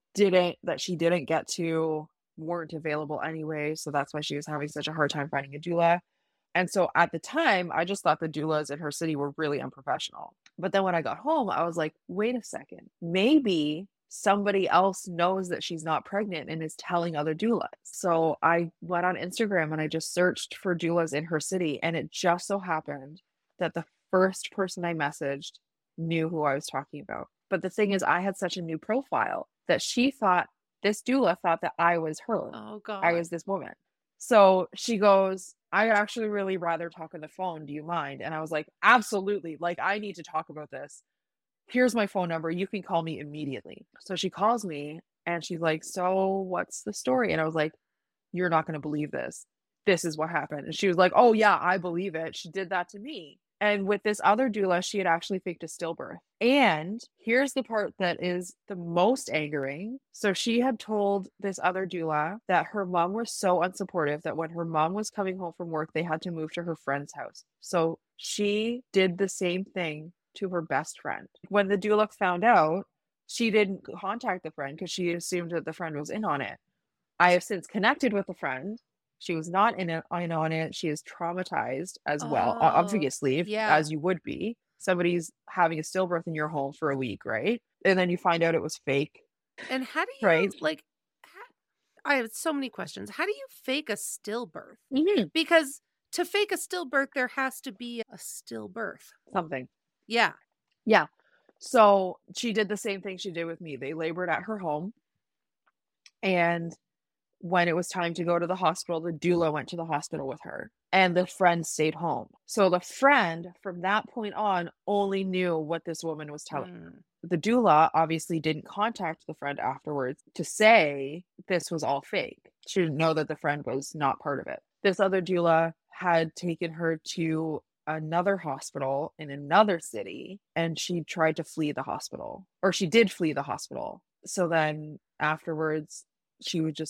she didn't get to weren't available anyway, so that's why she was having such a hard time finding a doula. And so at the time, I just thought the doulas in her city were really unprofessional. But then when I got home, I was like, wait a second, maybe somebody else knows that she's not pregnant and is telling other doulas. So I went on Instagram and I just searched for doulas in her city. And it just so happened that the first person I messaged knew who I was talking about. But the thing is, I had such a new profile that this doula thought that I was her. Oh, God. I was this woman. So she goes, I'd actually really rather talk on the phone. Do you mind? And I was like, absolutely. Like, I need to talk about this. Here's my phone number. You can call me immediately. So she calls me and she's like, so what's the story? And I was like, you're not going to believe this. This is what happened. And she was like, oh yeah, I believe it. She did that to me. And with this other doula, she had actually faked a stillbirth. And here's the part that is the most angering. So she had told this other doula that her mom was so unsupportive that when her mom was coming home from work, they had to move to her friend's house. So she did the same thing to her best friend. When the doula found out, she didn't contact the friend because she assumed that the friend was in on it. I have since connected with the friend. She was not in on it. She is traumatized as well, obviously, as you would be. Somebody's having a stillbirth in your home for a week, right? And then you find out it was fake. And how do you, I have so many questions. How do you fake a stillbirth? Mm-hmm. Because to fake a stillbirth, there has to be a stillbirth. Something. Yeah. Yeah. So she did the same thing she did with me. They labored at her home. And when it was time to go to the hospital, the doula went to the hospital with her and the friend stayed home. So the friend from that point on only knew what this woman was telling her. The doula obviously didn't contact the friend afterwards to say this was all fake. She didn't know that the friend was not part of it. This other doula had taken her to another hospital in another city and she tried to flee the hospital, or she did flee the hospital. So then afterwards, she would just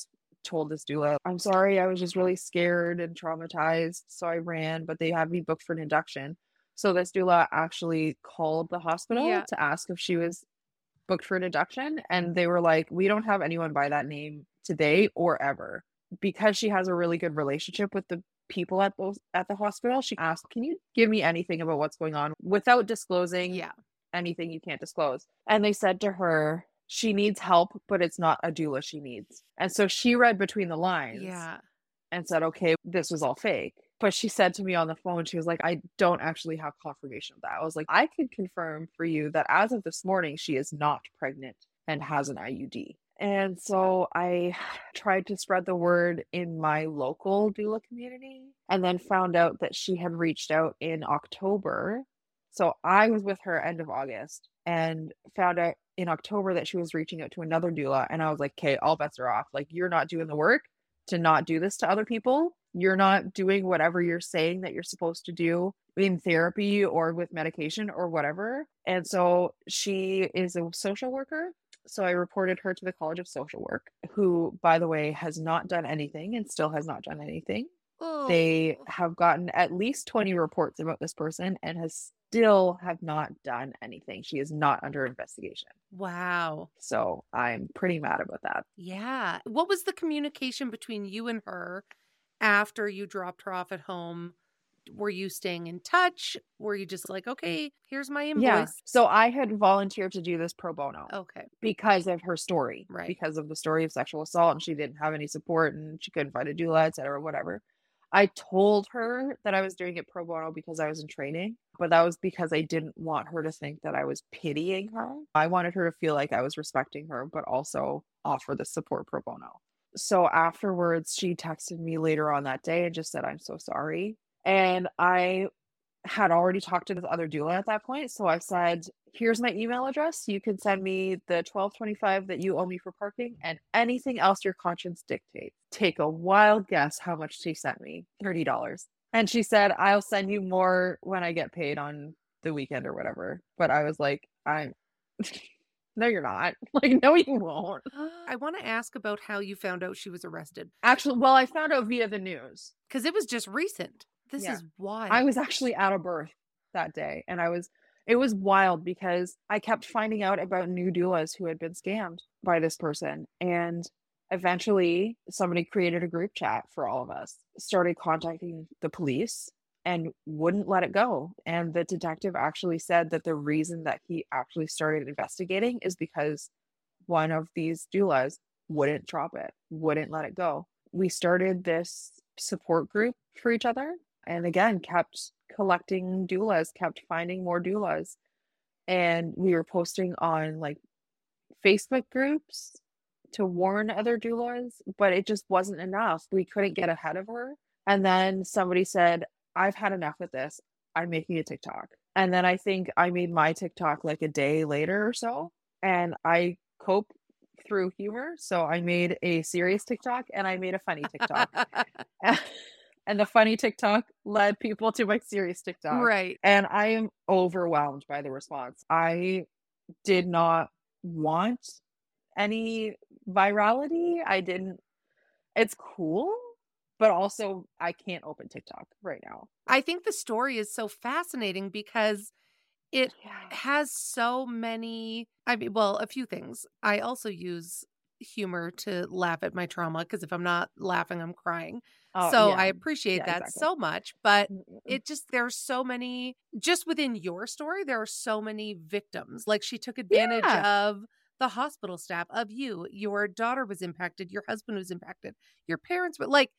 told this doula, I'm sorry, I was just really scared and traumatized, so I ran, but they had me booked for an induction. So this doula actually called the hospital to ask if she was booked for an induction, and they were like, we don't have anyone by that name today or ever. Because she has a really good relationship with the people at the hospital, she asked, can you give me anything about what's going on without disclosing anything you can't disclose? And they said to her, she needs help, but it's not a doula she needs. And so she read between the lines and said, okay, this was all fake. But she said to me on the phone, she was like, I don't actually have confirmation of that. I was like, I can confirm for you that as of this morning, she is not pregnant and has an IUD. And so I tried to spread the word in my local doula community, and then found out that she had reached out in October. So I was with her end of August and found out in October that she was reaching out to another doula. And I was like, okay, all bets are off. Like, you're not doing the work to not do this to other people. You're not doing whatever you're saying that you're supposed to do in therapy or with medication or whatever. And so she is a social worker. So I reported her to the College of Social Work, who, by the way, has not done anything and still has not done anything. They have gotten at least 20 reports about this person and still have not done anything. She is not under investigation. Wow. So I'm pretty mad about that. Yeah. What was the communication between you and her after you dropped her off at home? Were you staying in touch? Were you just like, okay, here's my invoice? Yeah. So I had volunteered to do this pro bono. Okay. Because of her story. Right. Because of the story of sexual assault, and she didn't have any support and she couldn't find a doula, et cetera, whatever. I told her that I was doing it pro bono because I was in training, but that was because I didn't want her to think that I was pitying her. I wanted her to feel like I was respecting her, but also offer the support pro bono. So afterwards, she texted me later on that day and just said, I'm so sorry. And I had already talked to this other doula at that point. So I said, here's my email address. You can send me the $12.25 that you owe me for parking and anything else your conscience dictates. Take a wild guess how much she sent me. $30. And she said, I'll send you more when I get paid on the weekend or whatever. But I was like, no, you're not. Like, no, you won't. I want to ask about how you found out she was arrested. Actually, well, I found out via the news. Because it was just recent. This is wild. I was actually at a birth that day, and it was wild because I kept finding out about new doulas who had been scammed by this person. And eventually somebody created a group chat for all of us, started contacting the police and wouldn't let it go. And the detective actually said that the reason that he actually started investigating is because one of these doulas wouldn't drop it, wouldn't let it go. We started this support group for each other. And again, kept collecting doulas, kept finding more doulas. And we were posting on like Facebook groups to warn other doulas, but it just wasn't enough. We couldn't get ahead of her. And then somebody said, I've had enough of this. I'm making a TikTok. And then I think I made my TikTok like a day later or so. And I cope through humor. So I made a serious TikTok and I made a funny TikTok. And the funny TikTok led people to my serious TikTok. Right. And I am overwhelmed by the response. I did not want any virality. It's cool, but also I can't open TikTok right now. I think the story is so fascinating because it has so many, a few things. I also use humor to laugh at my trauma because if I'm not laughing, I'm crying. So I appreciate that exactly. So much, but there's so many, just within your story, there are so many victims. Like she took advantage of the hospital staff, of you, your daughter was impacted, your husband was impacted, your parents were like,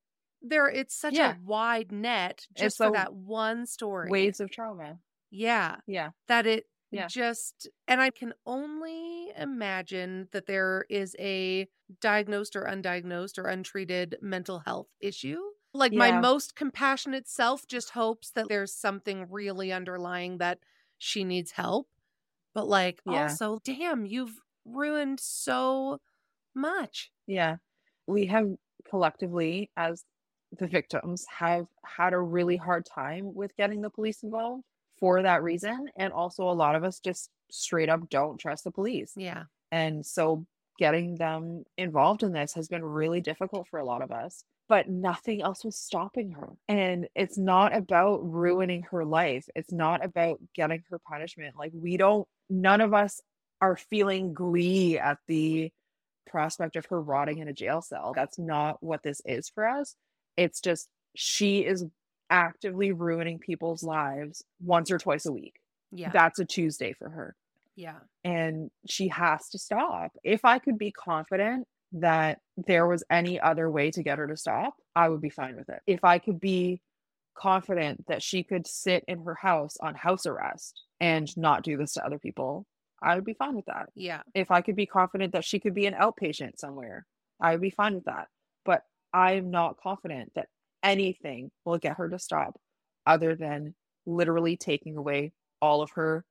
it's such a wide net just for that one story. Waves of trauma. Yeah. Yeah. That it just, and I can only imagine that there is a diagnosed or undiagnosed or untreated mental health issue. Like my most compassionate self just hopes that there's something really underlying that she needs help. But also, damn, you've ruined so much. Yeah. We have collectively, as the victims, have had a really hard time with getting the police involved for that reason. And also a lot of us just straight up don't trust the police. Yeah. And so getting them involved in this has been really difficult for a lot of us, but nothing else was stopping her. And it's not about ruining her life. It's not about getting her punishment. Like, none of us are feeling glee at the prospect of her rotting in a jail cell. That's not what this is for us. It's just she is actively ruining people's lives once or twice a week. Yeah. That's a Tuesday for her. Yeah. And she has to stop. If I could be confident that there was any other way to get her to stop, I would be fine with it. If I could be confident that she could sit in her house on house arrest and not do this to other people, I would be fine with that. Yeah. If I could be confident that she could be an outpatient somewhere, I would be fine with that. But I'm not confident that anything will get her to stop other than literally taking away all of her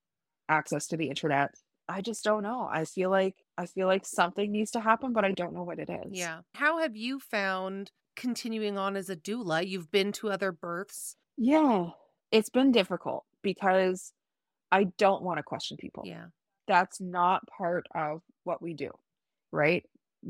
access to the internet. I just don't know. I feel like something needs to happen, but I don't know what it is. Yeah. How have you found continuing on as a doula? You've been to other births. Yeah. It's been difficult because I don't want to question people. Yeah. That's not part of what we do, right?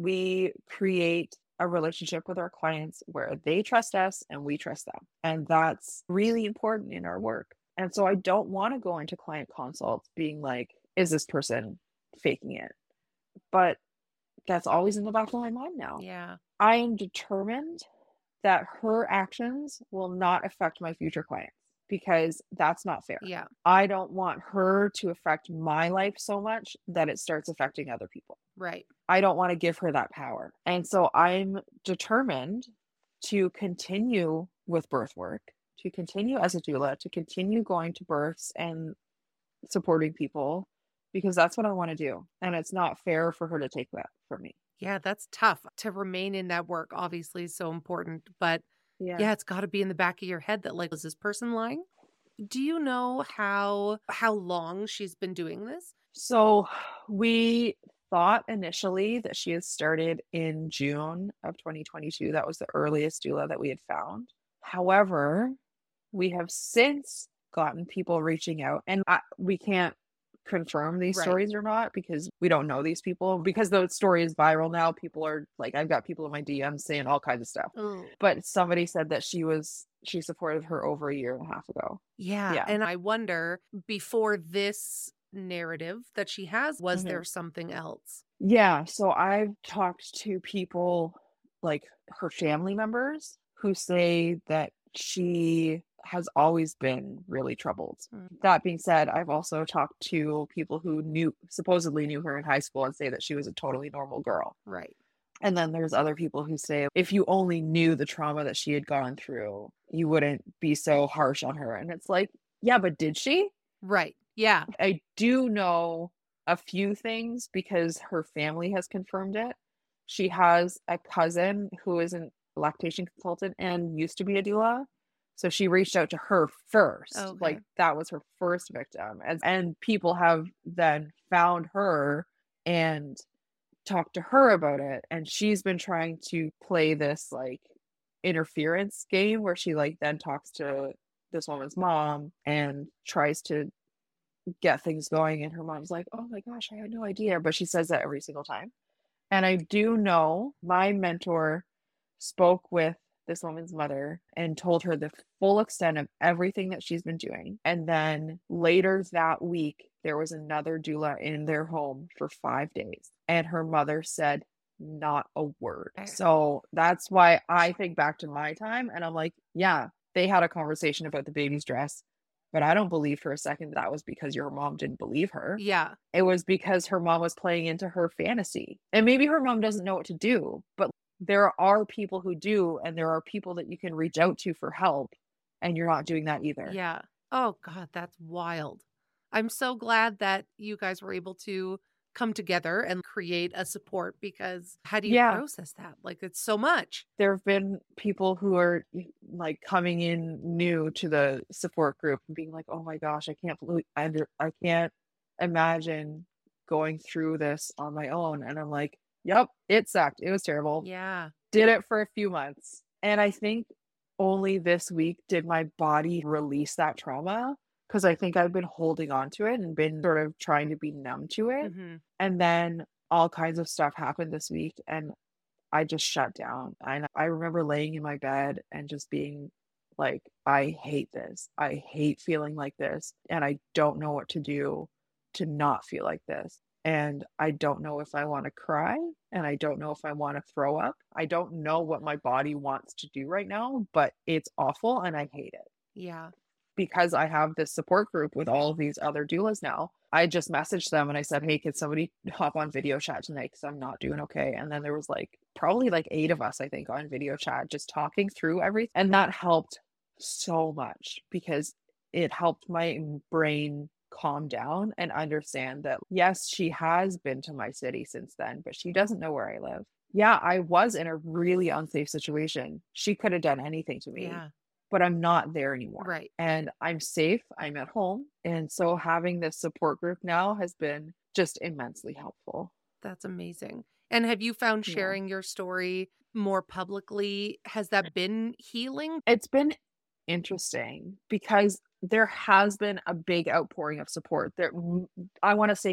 We create a relationship with our clients where they trust us and we trust them. And that's really important in our work. And so I don't want to go into client consults being like, is this person faking it? But that's always in the back of my mind now. Yeah. I am determined that her actions will not affect my future clients because that's not fair. Yeah. I don't want her to affect my life so much that it starts affecting other people. Right. I don't want to give her that power. And so I'm determined to continue with birth work, to continue as a doula, to continue going to births and supporting people because that's what I want to do. And it's not fair for her to take that from me. Yeah, that's tough. To remain in that work, obviously, is so important. But yeah, it's got to be in the back of your head that, like, is this person lying? Do you know how long she's been doing this? So we thought initially that she had started in June of 2022. That was the earliest doula that we had found. However, we have since gotten people reaching out, and we can't confirm these stories or not because we don't know these people. Because the story is viral now, people are like, I've got people in my DMs saying all kinds of stuff. But somebody said that she supported her over a year and a half ago. Yeah. And I wonder, before this narrative that she has, was there something else? Yeah. So I've talked to people like her family members who say that she has always been really troubled. That being said, I've also talked to people who supposedly knew her in high school and say that she was a totally normal girl. Right. And then there's other people who say, if you only knew the trauma that she had gone through, you wouldn't be so harsh on her. And it's like, yeah, but did she? Right. Yeah. I do know a few things because her family has confirmed it. She has a cousin who is a lactation consultant and used to be a doula. So she reached out to her first. Okay. Like that was her first victim. And people have then found her and talked to her about it. And she's been trying to play this like interference game where she like then talks to this woman's mom and tries to get things going. And her mom's like, oh my gosh, I had no idea. But she says that every single time. And I do know my mentor spoke with this woman's mother and told her the full extent of everything that she's been doing. And then later that week, there was another doula in their home for 5 days. And her mother said not a word. So that's why I think back to my time and I'm like, yeah, they had a conversation about the baby's dress. But I don't believe for a second that was because your mom didn't believe her. Yeah. It was because her mom was playing into her fantasy. And maybe her mom doesn't know what to do, but there are people who do, and there are people that you can reach out to for help, and you're not doing that either. Yeah. Oh, God, that's wild. I'm so glad that you guys were able to come together and create a support because how do you process that? Like, it's so much. There have been people who are like coming in new to the support group and being like, oh my gosh, I can't imagine going through this on my own. And I'm like, yep, it sucked. It was terrible. Yeah. Did it for a few months. And I think only this week did my body release that trauma because I think I've been holding on to it and been sort of trying to be numb to it. Mm-hmm. And then all kinds of stuff happened this week and I just shut down. And I remember laying in my bed and just being like, I hate this. I hate feeling like this. And I don't know what to do to not feel like this. And I don't know if I want to cry and I don't know if I want to throw up. I don't know what my body wants to do right now, but it's awful and I hate it. Yeah. Because I have this support group with all of these other doulas now, I just messaged them and I said, hey, can somebody hop on video chat tonight? Because I'm not doing okay. And then there was like probably like 8 of us, I think, on video chat, just talking through everything. And that helped so much because it helped my brain calm down and understand that, yes, she has been to my city since then, but she doesn't know where I live. Yeah, I was in a really unsafe situation. She could have done anything to me. Yeah. But I'm not there anymore. Right. And I'm safe. I'm at home. And so having this support group now has been just immensely helpful. That's amazing. And have you found sharing your story more publicly, has that been healing? It's been interesting because there has been a big outpouring of support. I want to say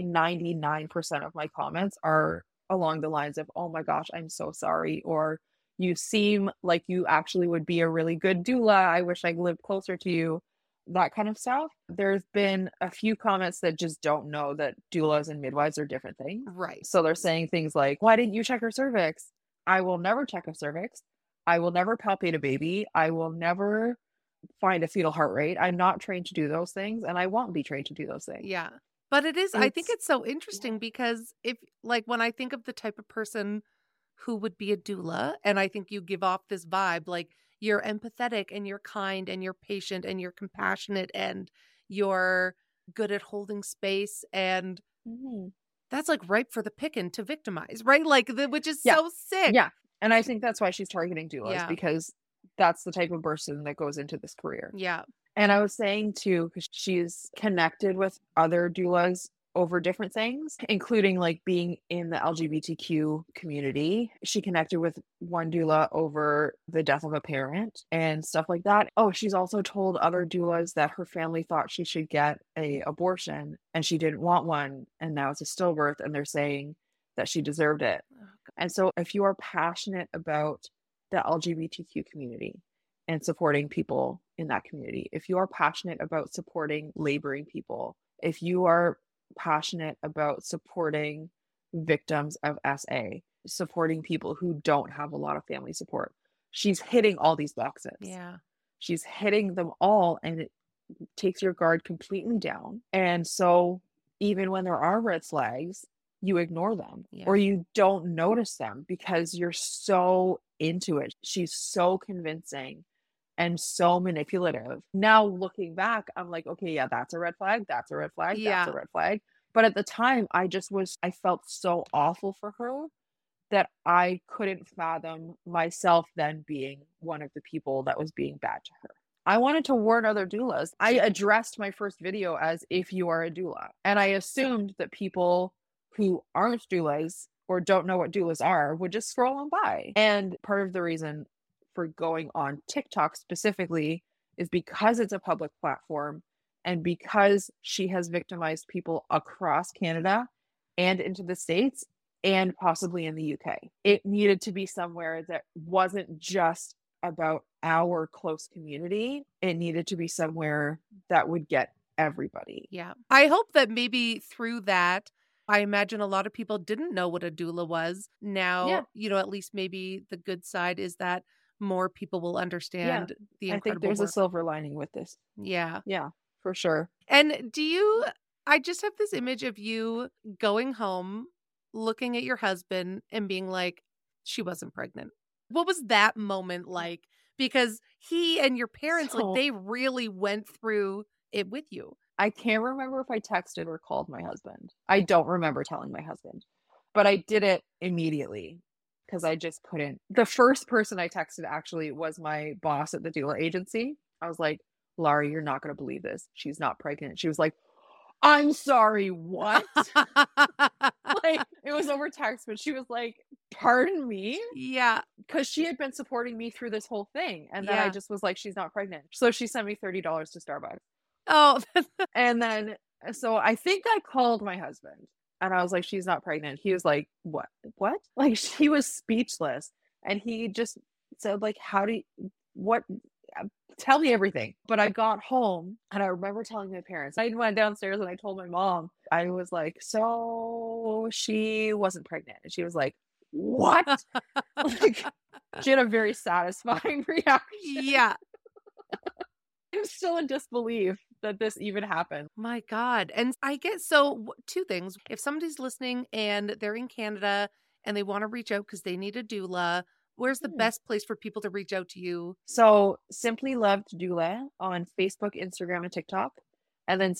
99% of my comments are along the lines of, oh my gosh, I'm so sorry. Or you seem like you actually would be a really good doula. I wish I lived closer to you. That kind of stuff. There's been a few comments that just don't know that doulas and midwives are different things. Right. So they're saying things like, why didn't you check her cervix? I will never check a cervix. I will never palpate a baby. I will never find a fetal heart rate. I'm not trained to do those things and I won't be trained to do those things. Yeah. But I think it's so interesting because if, like, when I think of the type of person who would be a doula, and I think you give off this vibe, like you're empathetic and you're kind and you're patient and you're compassionate and you're good at holding space, and that's like ripe for the picking to victimize, right? Like, which is so sick. Yeah. And I think that's why she's targeting doulas, because that's the type of person that goes into this career. Yeah. And I was saying too, because she's connected with other doulas over different things, including like being in the LGBTQ community. She connected with one doula over the death of a parent and stuff like that. Oh, she's also told other doulas that her family thought she should get an abortion and she didn't want one. And now it's a stillbirth and they're saying that she deserved it. And so if you are passionate about the LGBTQ community and supporting people in that community, if you are passionate about supporting laboring people, if you are passionate about supporting victims of SA, supporting people who don't have a lot of family support, she's hitting all these boxes. Yeah. She's hitting them all and it takes your guard completely down. And so even when there are red flags, you ignore them or you don't notice them because you're so into it. She's so convincing and so manipulative. Now looking back, I'm like, okay, yeah, that's a red flag. That's a red flag. That's a red flag. But at the time, I felt so awful for her that I couldn't fathom myself then being one of the people that was being bad to her. I wanted to warn other doulas. I addressed my first video as if you are a doula. And I assumed that people who aren't doulas or don't know what doulas are would just scroll on by. And part of the reason for going on TikTok specifically is because it's a public platform and because she has victimized people across Canada and into the States and possibly in the UK. It needed to be somewhere that wasn't just about our close community. It needed to be somewhere that would get everybody. Yeah. I hope that maybe through that, I imagine a lot of people didn't know what a doula was. Now, at least maybe the good side is that more people will understand the incredible I think there's work. a silver lining with this. Yeah. Yeah, for sure. And I just have this image of you going home, looking at your husband and being like, she wasn't pregnant. What was that moment like? Because he and your parents, they really went through it with you. I can't remember if I texted or called my husband. I don't remember telling my husband, but I did it immediately because I just couldn't. The first person I texted actually was my boss at the doula agency. I was like, Laurie, you're not going to believe this. She's not pregnant. She was like, I'm sorry, what? Like, it was over text, but she was like, pardon me? Yeah. Because she had been supporting me through this whole thing. And then I just was like, she's not pregnant. So she sent me $30 to Starbucks. Oh. And then, so I think I called my husband And I was like, she's not pregnant. He was like, what? Like, he was speechless. And he just said, like, what? Tell me everything. But I got home and I remember telling my parents. I went downstairs and I told my mom. I was like, so she wasn't pregnant. And she was like, what? Like, she had a very satisfying reaction. Yeah. I'm still in disbelief that this even happened. My God. And I guess so. Two things. If somebody's listening and they're in Canada and they want to reach out because they need a doula, where's the best place for people to reach out to you? So Simply Loved Doula on Facebook, Instagram, and TikTok. And then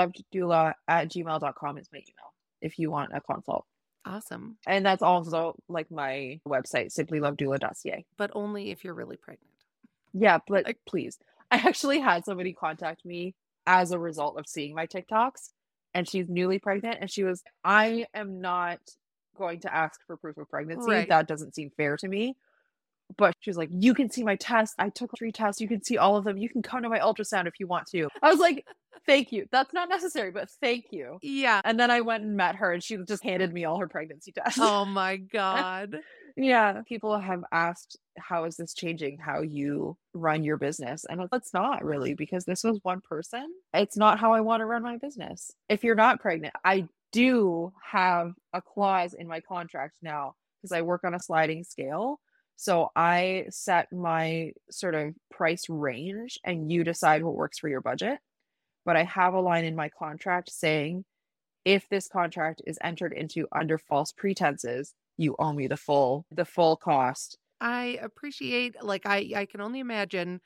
simplyloveddoula@gmail.com is my email if you want a consult. Awesome. And that's also like my website, simplyloveddoula.ca. But only if you're really pregnant. Yeah, but please. I actually had somebody contact me as a result of seeing my TikToks, and she's newly pregnant, and she was, I am not going to ask for proof of pregnancy. Right. That doesn't seem fair to me. But she was like, you can see my tests. I took 3 tests. You can see all of them. You can come to my ultrasound if you want to. I was like, thank you. That's not necessary, but thank you. Yeah. And then I went and met her and she just handed me all her pregnancy tests. Oh my God. Yeah. People have asked, how is this changing how you run your business? And it's not really, because this was one person. It's not how I want to run my business. If you're not pregnant, I do have a clause in my contract now because I work on a sliding scale. So I set my sort of price range and you decide what works for your budget. But I have a line in my contract saying, if this contract is entered into under false pretenses, you owe me the full cost. I appreciate, like, I can only imagine,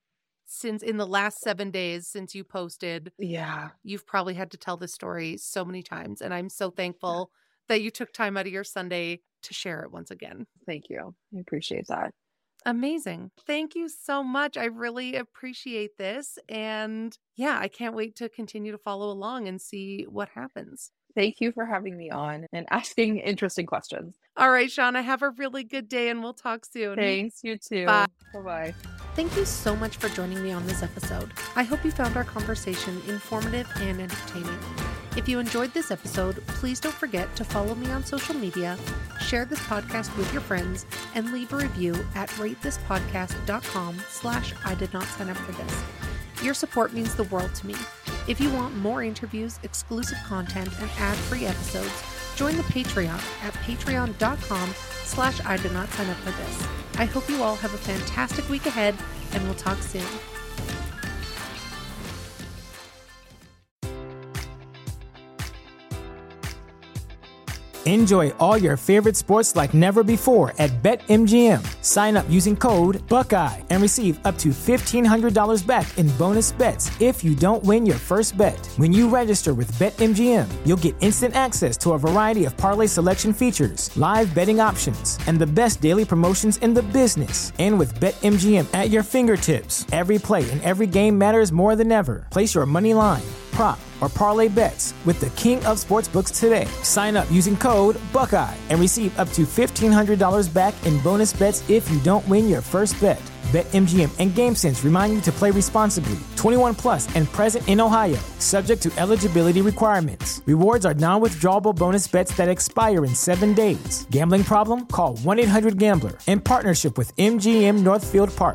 since in the last 7 days since you posted, yeah, you've probably had to tell this story so many times. And I'm so thankful that you took time out of your Sunday to share it once again. Thank you. I appreciate that. Amazing. Thank you so much. I really appreciate this. And yeah, I can't wait to continue to follow along and see what happens. Thank you for having me on and asking interesting questions. All right, Shauna, have a really good day and we'll talk soon. Thanks. You too. Bye. Bye-bye. Thank you so much for joining me on this episode. I hope you found our conversation informative and entertaining. If you enjoyed this episode, please don't forget to follow me on social media, share this podcast with your friends, and leave a review at ratethispodcast.com/I did not sign up for this. Your support means the world to me. If you want more interviews, exclusive content, and ad-free episodes, join the Patreon at patreon.com/I did not sign up for this. I hope you all have a fantastic week ahead, and we'll talk soon. Enjoy all your favorite sports like never before at BetMGM. Sign up using code Buckeye and receive up to $1,500 back in bonus bets if you don't win your first bet. When you register with BetMGM, you'll get instant access to a variety of parlay selection features, live betting options, and the best daily promotions in the business. And with BetMGM at your fingertips, every play and every game matters more than ever. Place your money line, prop, or parlay bets with the king of sportsbooks today. Sign up using code Buckeye and receive up to $1,500 back in bonus bets if you don't win your first bet. BetMGM and GameSense remind you to play responsibly. 21 plus and present in Ohio, subject to eligibility requirements. Rewards are non-withdrawable bonus bets that expire in 7 days. Gambling problem? Call 1-800-GAMBLER in partnership with MGM Northfield Park.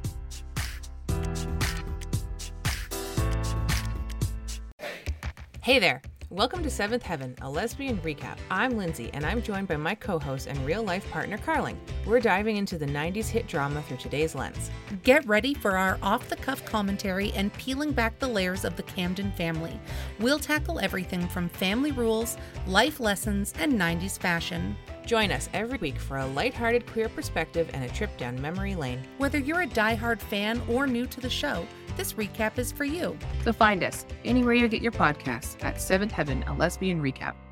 Hey there! Welcome to Seventh Heaven, a lesbian recap. I'm Lindsay, and I'm joined by my co-host and real-life partner, Carling. We're diving into the 90s hit drama through today's lens. Get ready for our off-the-cuff commentary and peeling back the layers of the Camden family. We'll tackle everything from family rules, life lessons, and 90s fashion. Join us every week for a lighthearted queer perspective and a trip down memory lane. Whether you're a diehard fan or new to the show, this recap is for you. So find us anywhere you get your podcasts at Seventh Heaven, a lesbian recap.